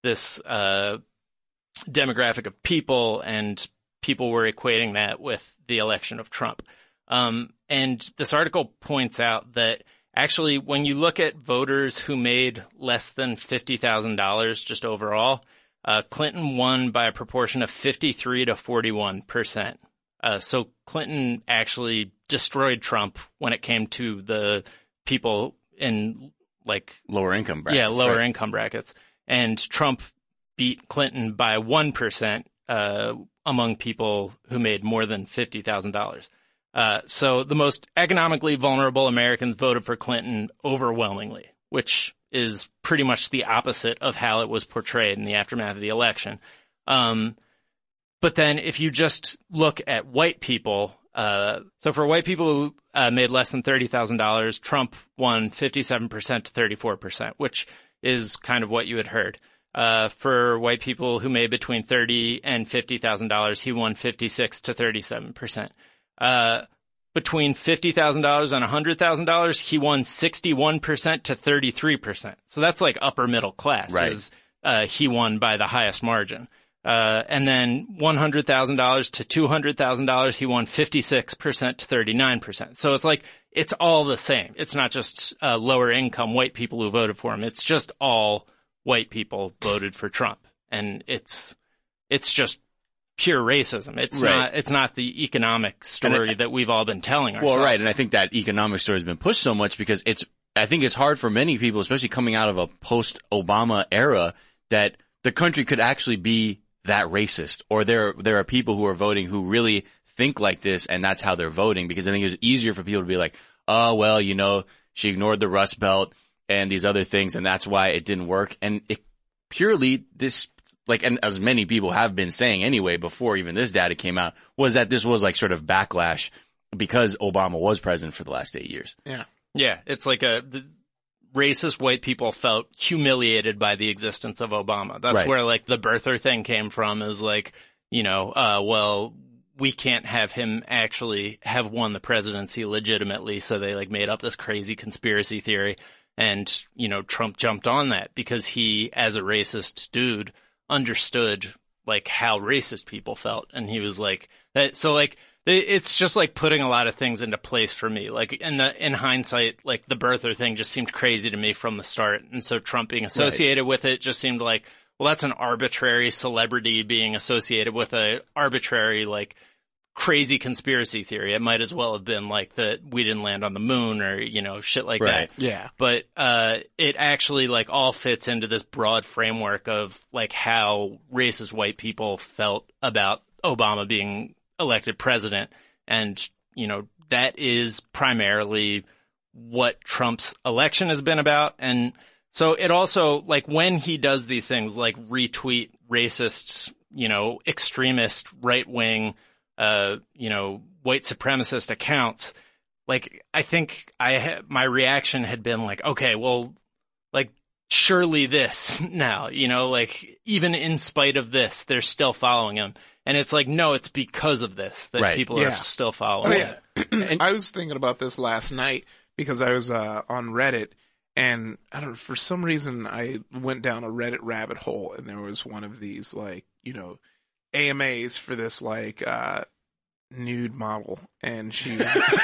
this uh, demographic of people, and people were equating that with the election of Trump. Um, and this article points out that actually, when you look at voters who made less than fifty thousand dollars just overall, uh, Clinton won by a proportion of fifty-three to forty-one percent. Uh, so Clinton actually destroyed Trump when it came to the people in like lower income brackets. Yeah, lower right? income brackets. And Trump beat Clinton by one percent uh, among people who made more than fifty thousand dollars. Uh, so the most economically vulnerable Americans voted for Clinton overwhelmingly, which is pretty much the opposite of how it was portrayed in the aftermath of the election. Um, but then if you just look at white people, uh, so for white people who uh, made less than thirty thousand dollars, Trump won fifty-seven percent to thirty-four percent, which is kind of what you had heard. Uh, for white people who made between thirty thousand dollars and fifty thousand dollars, he won fifty-six to thirty-seven percent. Uh, between fifty thousand dollars and one hundred thousand dollars, he won sixty-one percent to thirty-three percent. So that's like upper middle class. Right. Is, uh, he won by the highest margin. Uh, and then one hundred thousand dollars to two hundred thousand dollars, he won fifty-six percent to thirty-nine percent. So it's like, it's all the same. It's not just uh, lower income white people who voted for him. It's just all white people voted for Trump. And it's, it's just pure racism. It's right. not, it's not the economic story it, that we've all been telling ourselves. Well, right. And I think that economic story has been pushed so much because it's, I think it's hard for many people, especially coming out of a post-Obama era, that the country could actually be that racist, or there there are people who are voting who really think like this, and that's how they're voting, because I think it's easier for people to be like, oh, well, you know, she ignored the Rust Belt and these other things, and that's why it didn't work. And it purely this, like, and as many people have been saying anyway before even this data came out, was that this was like sort of backlash because Obama was president for the last eight years. Yeah. Yeah, it's like a the racist white people felt humiliated by the existence of Obama. That's right. where like the birther thing came from, is like, you know, uh, well, we can't have him actually have won the presidency legitimately. So they like made up this crazy conspiracy theory. And, you know, Trump jumped on that because he, as a racist dude, understood like how racist people felt. And he was like that. So like, it's just like putting a lot of things into place for me. Like in the, in hindsight, like the birther thing just seemed crazy to me from the start. And so Trump being associated right. with it just seemed like, well, that's an arbitrary celebrity being associated with a arbitrary, like crazy conspiracy theory. It might as well have been like that we didn't land on the moon or, you know, shit like right. that. Yeah. But, uh, it actually like all fits into this broad framework of like how racist white people felt about Obama being elected president. And, you know, that is primarily what Trump's election has been about. And so it also, like, when he does these things, like retweet racist, you know, extremist, right-wing, uh, you know, white supremacist accounts, like, I think I ha- my reaction had been like, okay, well, like, surely this now, you know, like, even in spite of this, they're still following him. And it's like, no, it's because of this that right. people yeah. are still following. Oh, yeah. And I was thinking about this last night because I was uh, on Reddit, and I don't know, for some reason I went down a Reddit rabbit hole, and there was one of these, like, you know, A M As for this, like, uh, nude model, and she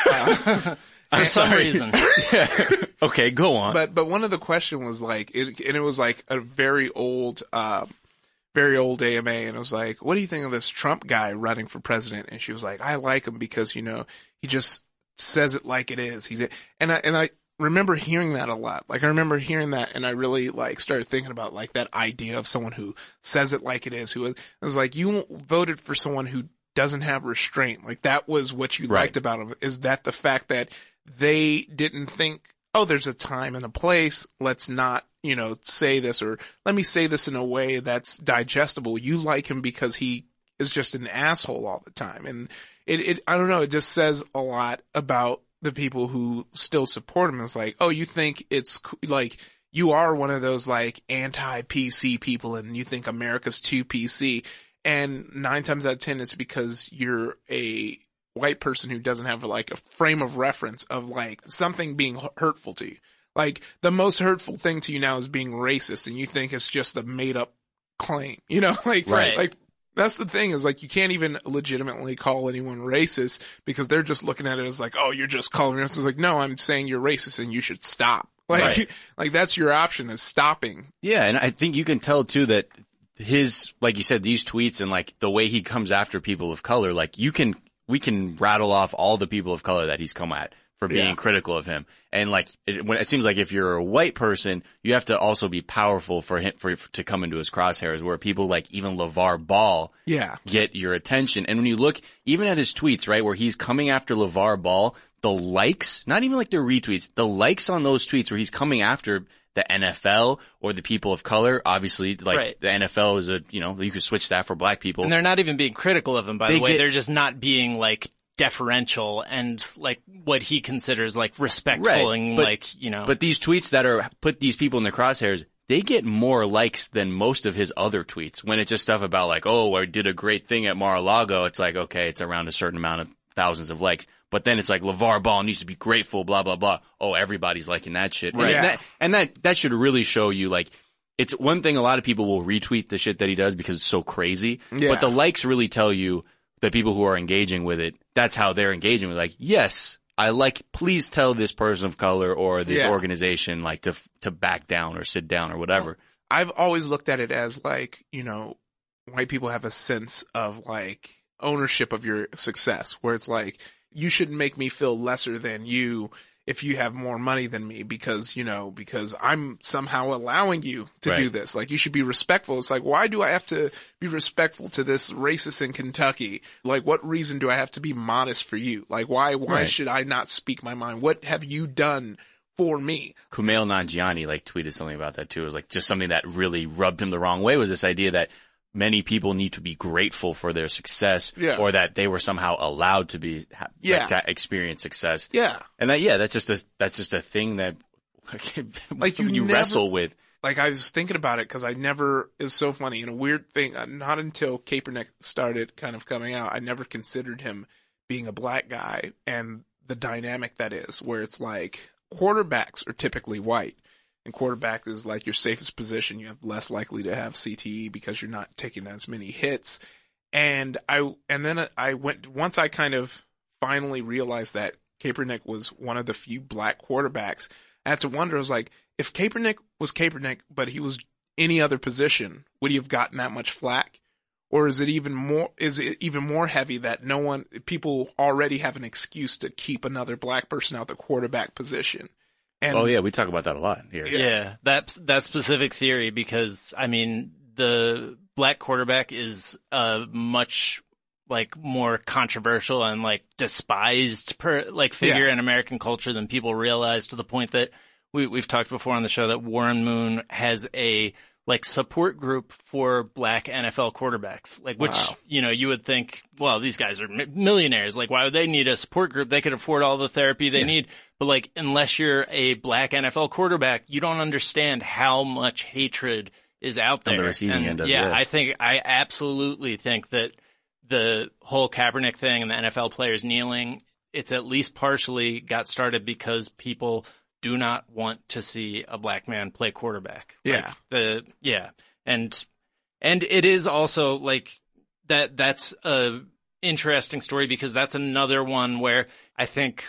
uh, for some reason. Okay, go on. But but one of the question was like, it, and it was like a very old, uh, very old A M A, and it was like, what do you think of this Trump guy running for president? And she was like, I like him because, you know, he just says it like it is. He's and I and I remember hearing that a lot. Like I remember hearing that, and I really like started thinking about like that idea of someone who says it like it is. Who it was like, you voted for someone who doesn't have restraint. Like that was what you right. liked about him. Is that the fact that they didn't think, oh, there's a time and a place. Let's not, you know, say this, or let me say this in a way that's digestible. You like him because he is just an asshole all the time. And it, it, I don't know, it just says a lot about the people who still support him. It's like, oh, you think it's like, you are one of those like anti-P C people and you think America's too P C. And nine times out of ten, it's because you're a white person who doesn't have like a frame of reference of like something being hurtful to you. Like the most hurtful thing to you now is being racist, and you think it's just a made up claim, you know, like, Right. like that's the thing is like, you can't even legitimately call anyone racist because they're just looking at it as like, oh, you're just calling me racist. It's like, no, I'm saying you're racist and you should stop. Like, Right. like that's your option is stopping. Yeah, and I think you can tell too that his, like you said, these tweets and like the way he comes after people of color, like you can, we can rattle off all the people of color that he's come at for being Yeah. critical of him. And like, it, when it seems like if you're a white person, you have to also be powerful for him, for, for to come into his crosshairs, where people like even LeVar Ball Yeah. get your attention. And when you look even at his tweets, right, where he's coming after LeVar Ball, the likes, not even like the retweets, the likes on those tweets where he's coming after the N F L or the people of color, obviously, like Right. the N F L is a, you know, you could switch that for black people. And they're not even being critical of him, by They the way. get- They're just not being like deferential and like what he considers like respectful Right. and But- like, you know. But these tweets that are put these people in the crosshairs, they get more likes than most of his other tweets. When it's just stuff about like, oh, I did a great thing at Mar-a-Lago, it's like, okay, it's around a certain amount of thousands of likes. But then it's like LeVar Ball needs to be grateful, blah, blah, blah. Oh, everybody's liking that shit. Right. And, Yeah. that, and that, that should really show you like, it's one thing a lot of people will retweet the shit that he does because it's so crazy. Yeah. But the likes really tell you the people who are engaging with it, that's how they're engaging with it. Like, yes, I like, please tell this person of color or this Yeah. organization like to, to back down or sit down or whatever. I've always looked at it as like, you know, white people have a sense of like ownership of your success where it's like, you shouldn't make me feel lesser than you if you have more money than me because, you know, because I'm somehow allowing you to do Right. this. Like, you should be respectful. It's like, why do I have to be respectful to this racist in Kentucky? Like, what reason do I have to be modest for you? Like, why, why Right. should I not speak my mind? What have you done for me? Kumail Nanjiani like tweeted something about that too. It was like just something that really rubbed him the wrong way was this idea that many people need to be grateful for their success Yeah. or that they were somehow allowed to be, ha- Yeah. like, to experience success. Yeah. And that, yeah, that's just a, that's just a thing that Like, you you never- wrestle with. Like, I was thinking about it because I never, it's so funny and a weird thing, uh, not until Kaepernick started kind of coming out, I never considered him being a black guy and the dynamic that is, where it's like quarterbacks are typically white and quarterback is like your safest position. You have less likely to have C T E because you're not taking as many hits. And I, and then I went, once I kind of finally realized that Kaepernick was one of the few black quarterbacks, I had to wonder, I was like, if Kaepernick was Kaepernick, but he was any other position, would he have gotten that much flack? Or is it even more, is it even more heavy that no one, people already have an excuse to keep another black person out the quarterback position? And Oh yeah, we talk about that a lot here. Yeah, that that specific theory, because I mean the black quarterback is a much like more controversial and like despised per like figure Yeah. in American culture than people realize, to the point that we we've talked before on the show that Warren Moon has a like support group for black N F L quarterbacks, like which, Wow. you know, you would think, well, these guys are mi- millionaires. Like, why would they need a support group? They could afford all the therapy they need. But like, unless you're a black N F L quarterback, you don't understand how much hatred is out there. On the receiving And end of it, yeah, yeah. I think, I absolutely think that the whole Kaepernick thing and the N F L players kneeling, it's at least partially got started because people do not want to see a black man play quarterback. Like, Yeah. the yeah, and and it is also like that. That's a interesting story because that's another one where I think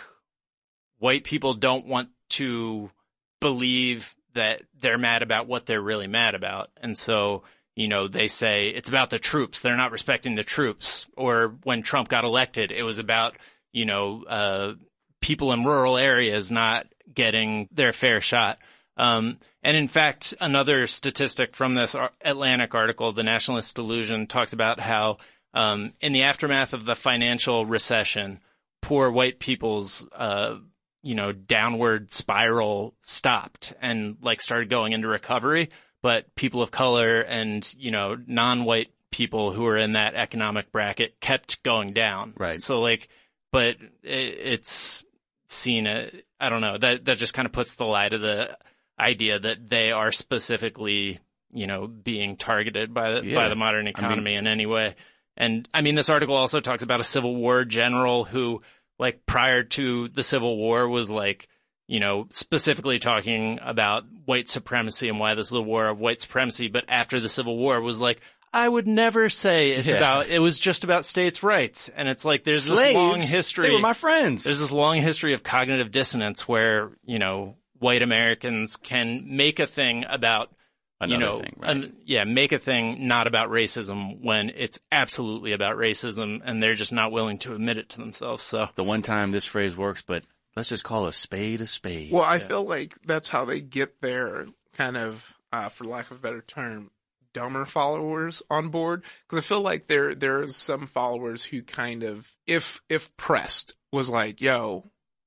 white people don't want to believe that they're mad about what they're really mad about, and so you know they say it's about the troops. They're not respecting the troops. Or when Trump got elected, it was about you know uh, people in rural areas not getting their fair shot. Um, and in fact, another statistic from this Atlantic article, The Nationalist Delusion, talks about how um, in the aftermath of the financial recession, poor white people's uh, you know downward spiral stopped and like started going into recovery, but people of color and you know non-white people who are in that economic bracket kept going down. Right. So like, but it, it's seen a, I don't know, that that just kind of puts the lie to the idea that they are specifically, you know, being targeted by the, Yeah. by the modern economy in any way. And I mean, this article also talks about a Civil War general who, like, prior to the Civil War was like you know, specifically talking about white supremacy and why this is a war of white supremacy. But after the Civil War was like, I would never say it's Yeah. about, it was just about states' rights. And it's like, there's Slaves, this long history. They were my friends. There's this long history of cognitive dissonance where, you know, white Americans can make a thing about, Another you know, thing, right? um, yeah, make a thing not about racism when it's absolutely about racism, and they're just not willing to admit it to themselves. So The one time this phrase works, but let's just call a spade a spade. Well, I feel like that's how they get their kind of, uh, for lack of a better term, dumber followers on board. Because I feel like there there's some followers who kind of, if if pressed, was like, "Yo,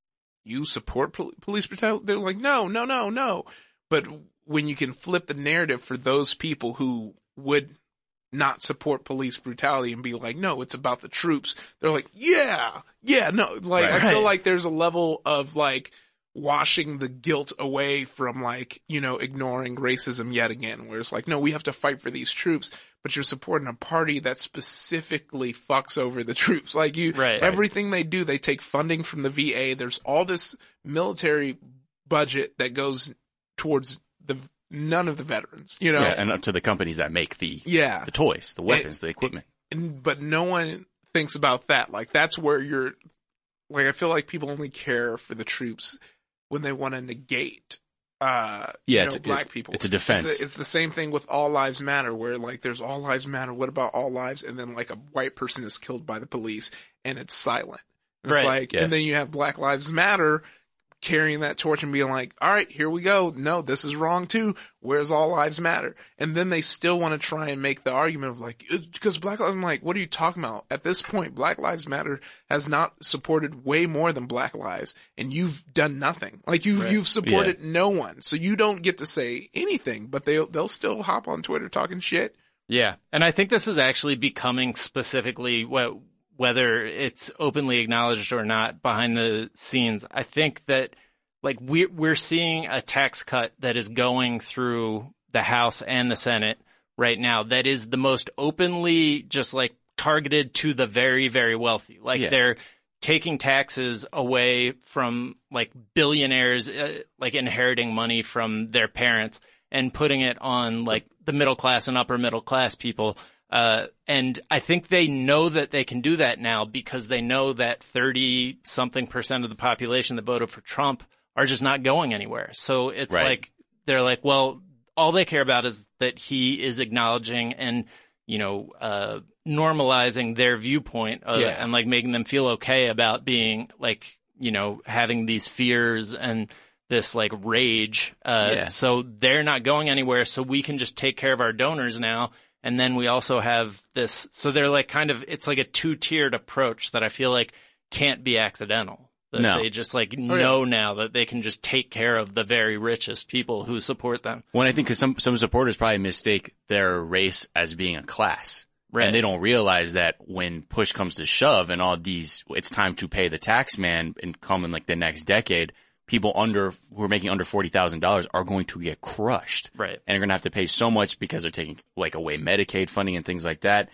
you support pol- police brutality?" They're like, "No, no, no, no." But when you can flip the narrative for those people who would not support police brutality and be like, no, it's about the troops, they're like, yeah, yeah, no. Like, Right. I feel Right. like there's a level of like washing the guilt away from like, you know, ignoring racism yet again, where it's like, no, we have to fight for these troops, but you're supporting a party that specifically fucks over the troops. Like you, Right. everything they do, they take funding from the V A. There's all this military budget that goes towards the none of the veterans, you know? yeah, and up to the companies that make the Yeah. the toys, the weapons, the equipment. And, but no one thinks about that. Like that's where you're, like, I feel like people only care for the troops when they want to negate, uh, Yeah, you know, it's a- black it- people. it's a defense. It's the, it's the same thing with All Lives Matter, where like there's All Lives Matter. What about all lives? And then like a white person is killed by the police and it's silent. It's Right. like, Yeah. and then you have Black Lives Matter carrying that torch and being like, all right, here we go. No, this is wrong too. Where's All Lives Matter? And then they still want to try and make the argument of like, because Black Lives, I'm like, what are you talking about? At this point, Black Lives Matter has not supported way more than Black Lives, and you've done nothing. Like you've, you've supported no one. So you don't get to say anything, but they'll, they'll still hop on Twitter talking shit. yeah, and I think this is actually becoming specifically what, whether it's openly acknowledged or not behind the scenes. I think that like we're we're seeing a tax cut that is going through the House and the Senate right now that is the most openly just like targeted to the very, very wealthy. Like Yeah. they're taking taxes away from like billionaires, uh, like inheriting money from their parents and putting it on like the middle class and upper middle class people. Uh, and I think they know that they can do that now because they know that thirty something percent of the population that voted for Trump are just not going anywhere. So it's Right. like, they're like, well, all they care about is that he is acknowledging and, you know, uh, normalizing their viewpoint of, Yeah. and like making them feel okay about being like, you know, having these fears and this like rage. Uh, Yeah. so they're not going anywhere. So we can just take care of our donors now. And then we also have this, so they're like kind of, it's like a two-tiered approach that I feel like can't be accidental. That No. they just like Oh, yeah. know now that they can just take care of the very richest people who support them. When I think because some some supporters probably mistake their race as being a class, Right. and they don't realize that when push comes to shove, and all these, it's time to pay the tax man, and come in like the next decade, people under who are making under forty thousand dollars are going to get crushed, Right. and they're going to have to pay so much because they're taking like away Medicaid funding and things like that.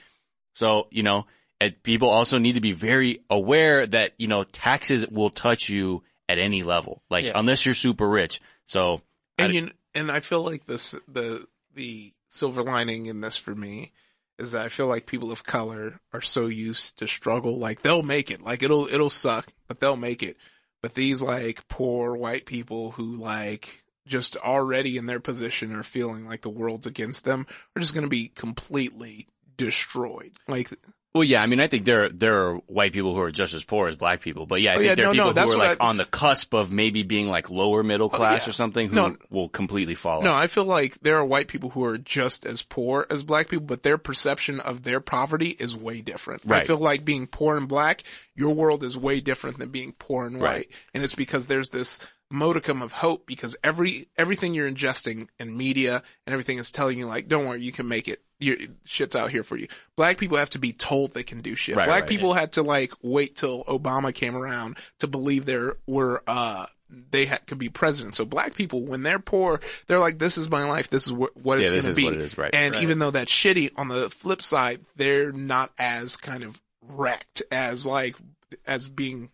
So you know, and people also need to be very aware that you know taxes will touch you at any level, like Yeah. unless you're super rich. So And I- you, and I feel like this, the, the silver lining in this for me is that I feel like people of color are so used to struggle. Like they'll make it, like it'll, it'll suck, but they'll make it. But these like poor white people who like just already in their position are feeling like the world's against them are just going to be completely destroyed. Like, Well, yeah, I mean, I think there there are white people who are just as poor as black people, but yeah, I Oh, think yeah, there are no, no, people that's who are what like I- on the cusp of maybe being like lower middle class yeah. or something who No. will completely fall no, off. I feel like there are white people who are just as poor as black people, but their perception of their poverty is way different. I Right. feel like being poor and black, your world is way different than being poor and white. Right. And it's because there's this modicum of hope because every, everything you're ingesting in media and everything is telling you like, don't worry, you can make it. Your shit's out here for you. Black people have to be told they can do shit. Right, Black right, people had to like wait till Obama came around to believe there were, uh, they ha- could be president. So black people, when they're poor, they're like, this is my life. This is wh- what it's Yeah, this going to is be. what it is, right, And right. even though that's shitty, on the flip side, they're not as kind of wrecked as like, as being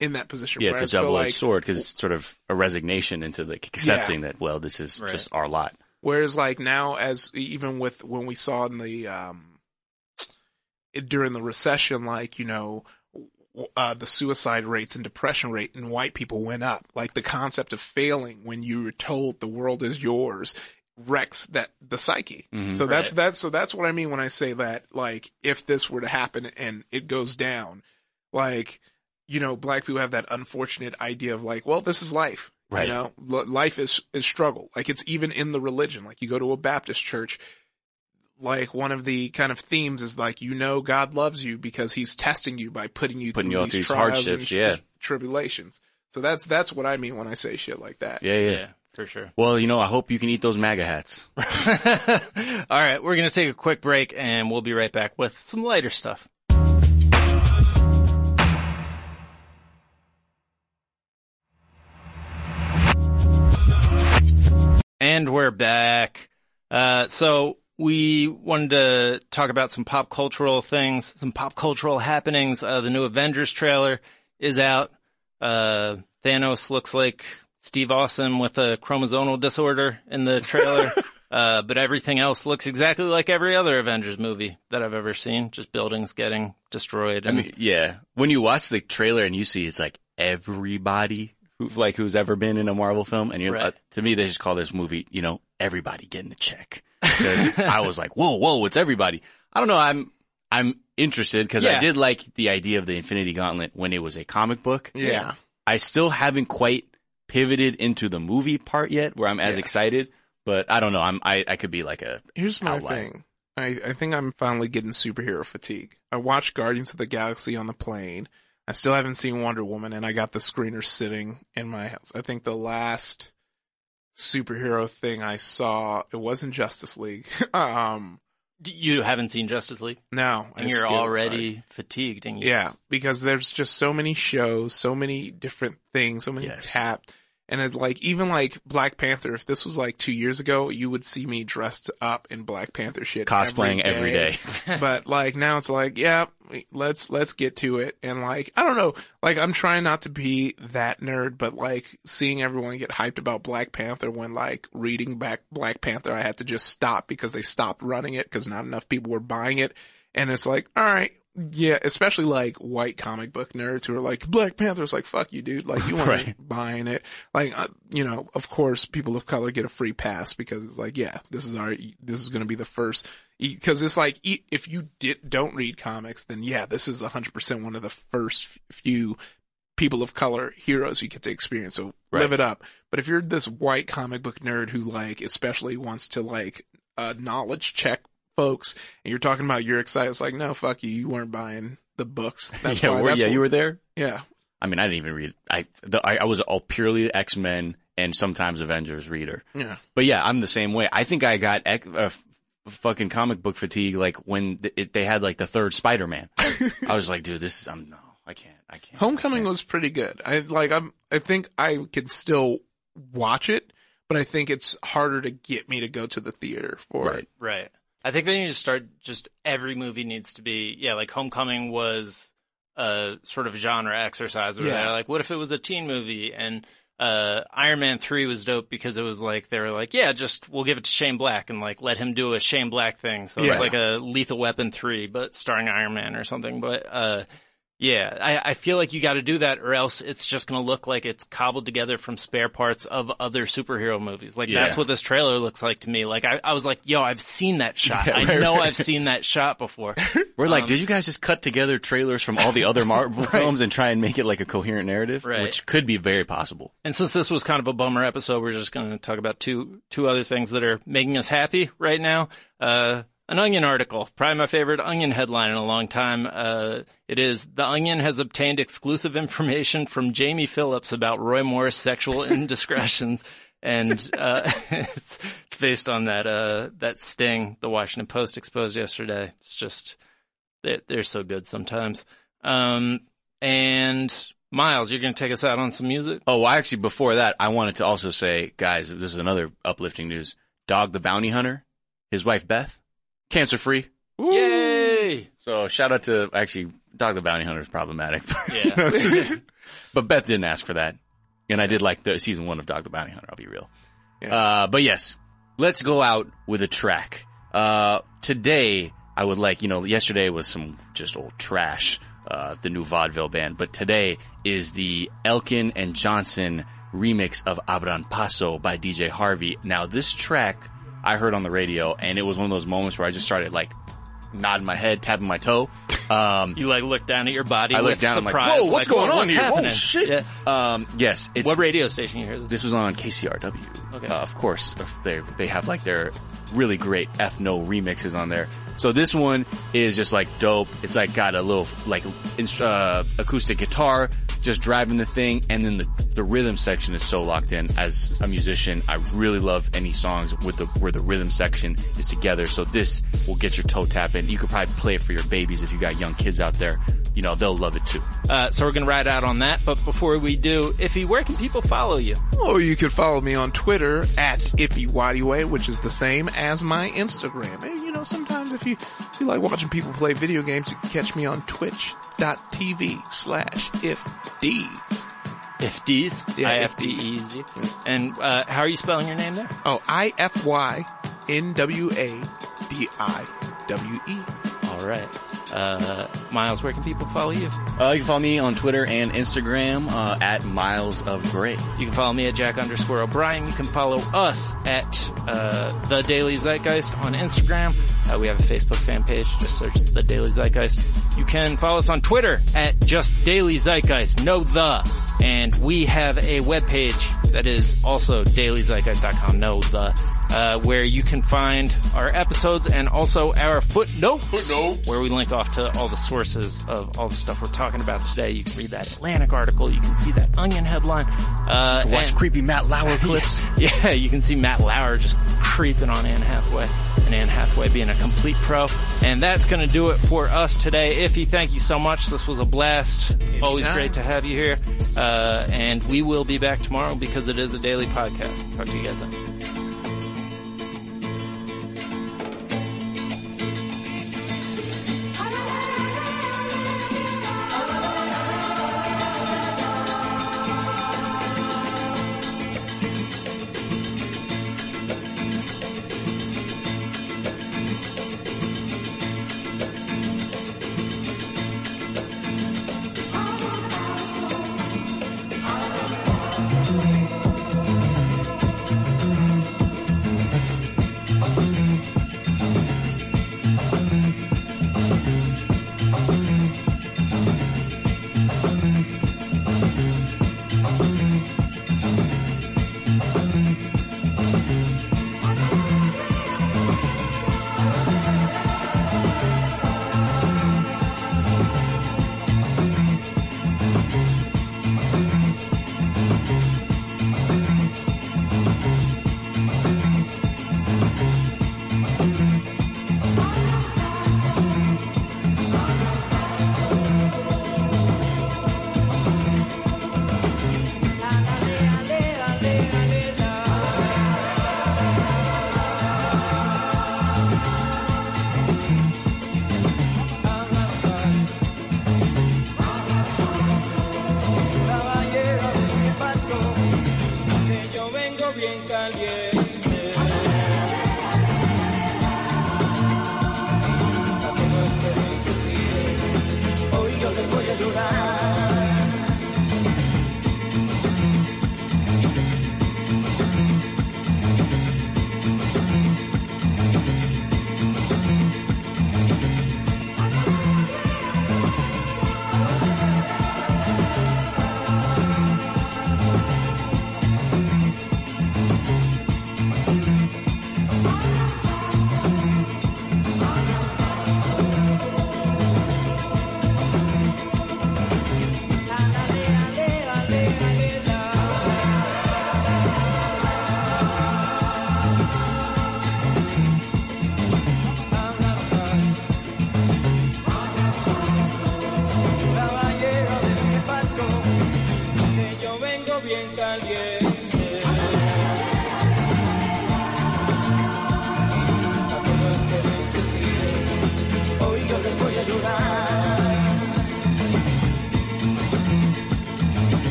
in that position. Yeah, where it's a I feel double-edged like, sword because it's sort of a resignation into like accepting Yeah. that, well, this is Right. just our lot. Whereas like now, as even with when we saw in the um during the recession, like you know, uh, the suicide rates and depression rate in white people went up. Like the concept of failing when you were told the world is yours wrecks that the psyche. Mhm. So that's Right. that's so that's what I mean when I say that. Like if this were to happen and it goes down, like you know, black people have that unfortunate idea of like, well, this is life. Right. You know, L- life is, is struggle. Like it's even in the religion. Like you go to a Baptist church, like one of the kind of themes is like, you know, God loves you because he's testing you by putting you Putting through you these, through these trials hardships, and yeah. tribulations. So that's, that's what I mean when I say shit like that. Yeah, yeah, Yeah, for sure. Well, you know, I hope you can eat those MAGA hats. All right, we're going to take a quick break and we'll be right back with some lighter stuff. And we're back. Uh, so we wanted to talk about some pop cultural things, some pop cultural happenings. Uh, the new Avengers trailer is out. Uh, Thanos looks like Steve Austin with a chromosomal disorder in the trailer. uh, but everything else looks exactly like every other Avengers movie that I've ever seen. Just buildings getting destroyed. I And, mean, yeah. When you watch the trailer and you see it's like everybody who like who's ever been in a Marvel film, and you're Right. uh, to me they just call this movie, you know, everybody getting a check. Because I was like, whoa, whoa, it's everybody. I don't know. I'm I'm interested because Yeah. I did like the idea of the Infinity Gauntlet when it was a comic book. Yeah. I still haven't quite pivoted into the movie part yet, where I'm as Yeah. excited. But I don't know. I'm I, I could be like a Here's my outlier. thing. I, I think I'm finally getting superhero fatigue. I watched Guardians of the Galaxy on the plane. I still haven't seen Wonder Woman, and I got the screener sitting in my house. I think the last superhero thing I saw, it wasn't Justice League. um, you haven't seen Justice League? no. I And you're skipped- already fatigued. And you Yeah, because there's just so many shows, so many different things, so many Yes. tapped. And it's like, even like Black Panther, if this was like two years ago, you would see me dressed up in Black Panther shit. cosplaying every day. But like now it's like, yeah, let's, let's get to it. And like, I don't know, like I'm trying not to be that nerd, but like seeing everyone get hyped about Black Panther when like reading back Black Panther, I had to just stop because they stopped running it because not enough people were buying it. And it's like, all right. Yeah, especially like white comic book nerds who are like, Black Panther's like, fuck you, dude. Like, you weren't Right. buying it. Like, uh, you know, of course, people of color get a free pass because it's like, yeah, this is our, this is going to be the first. Because it's like, e- if you did, don't read comics, then yeah, this is one hundred percent one of the first few people of color heroes you get to experience. So live Right. it up. But if you're this white comic book nerd who like, especially wants to like, uh, knowledge check folks, and you're talking about you're excited. It's like, no, fuck you. You weren't buying the books. That's yeah, why. were- That's yeah, what- you were there. Yeah. I mean, I didn't even read. I the, I, I was all purely X-Men and sometimes Avengers reader. Yeah. But yeah, I'm the same way. I think I got ec- uh, f- fucking comic book fatigue like when th- it, they had like the third Spider-Man. I was like, dude, this is I'm no, I can't, I can't. Homecoming I can't. was pretty good. I like. I'm. I think I could still watch it, but I think it's harder to get me to go to the theater for Right. it. Right. I think they need to start just every movie needs to be, yeah, like Homecoming was a sort of genre exercise. Where Yeah. they're like, what if it was a teen movie? And uh, Iron Man three was dope because it was like, they were like, yeah, just we'll give it to Shane Black and like let him do a Shane Black thing. So Yeah. it's like a Lethal Weapon three, but starring Iron Man or something. But uh, yeah, I, I feel like you got to do that or else it's just going to look like it's cobbled together from spare parts of other superhero movies. Like Yeah. that's what this trailer looks like to me. Like I, I was like, yo, I've seen that shot. Yeah, I right, know right. I've seen that shot before. We're Um, like, did you guys just cut together trailers from all the other Marvel films and try and make it like a coherent narrative? Right. Which could be very possible. And since this was kind of a bummer episode, we're just going to talk about two two other things that are making us happy right now. Uh, an Onion article, probably my favorite Onion headline in a long time. Uh, it is, The Onion has obtained exclusive information from Jamie Phillips about Roy Moore's sexual indiscretions. And uh, it's, it's based on that uh, that sting the Washington Post exposed yesterday. It's just, they're, they're so good sometimes. Um, and Miles, you're going to take us out on some music? Oh, well, actually, before that, I wanted to also say, guys, this is another uplifting news. Dog the Bounty Hunter, his wife Beth, cancer free. Yay! So shout out to actually Dog the Bounty Hunter is problematic. Yeah. But Beth didn't ask for that. And I did like the season one of Dog the Bounty Hunter, I'll be real. Yeah. Uh, but yes, let's go out with a track. Uh, today, I would like, you know, yesterday was some just old trash, uh, the new vaudeville band. But today is the Elkin and Johnson remix of Abran Paso by D J Harvey. Now, this track I heard on the radio, and it was one of those moments where I just started, like, nodding my head, tapping my toe. Um, You like look down at your body. I with look down, I'm like, surprise, whoa, what's like, going on what's here? happening? Whoa, shit. Yeah. Um, yes. It's, What radio station you hear this? This was on K C R W. Okay. Uh, of course, they they have like their really great ethno remixes on there. So this one is just like dope. It's like got a little like inst- uh, acoustic guitar just driving the thing, and then the the rhythm section is so locked in. As a musician, I really love any songs with the where the rhythm section is together. So this will get your toe tapping. You could probably play it for your babies if you got young kids out there. You know, they'll love it too. Uh, so we're going to ride out on that. But before we do, Iffy, where can people follow you? Or you can follow me on Twitter at IffyWadiway, which is the same as my Instagram. And, you know, sometimes if you, if you like watching people play video games, you can catch me on twitch.tv slash ifdees. Ifdees? Yeah, I F D E Z. And uh, how are you spelling your name there? Oh, I F Y N W A D I W E. All right. Uh, Miles, where can people follow you? Uh, you can follow me on Twitter and Instagram uh, at Miles of Gray. You can follow me at Jack underscore O'Brien. You can follow us at uh, The Daily Zeitgeist on Instagram. Uh, we have a Facebook fan page. Just search The Daily Zeitgeist. You can follow us on Twitter at Just Daily Zeitgeist. No the. And we have a webpage that is also daily zeitgeist dot com. No the. Uh, where you can find our episodes and also our footnotes. Footnotes. Where we link off to all the sources of all the stuff we're talking about today. You can read that Atlantic article. You can see that Onion headline. Uh, Watch and- creepy Matt Lauer clips. Yeah, you can see Matt Lauer just creeping on Anne Hathaway, and Anne Hathaway being a complete pro. And that's going to do it for us today. Iffy, thank you so much. This was a blast. Anytime. Always great to have you here. Uh, and we will be back tomorrow because it is a daily podcast. Talk to you guys then.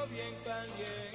bien caliente.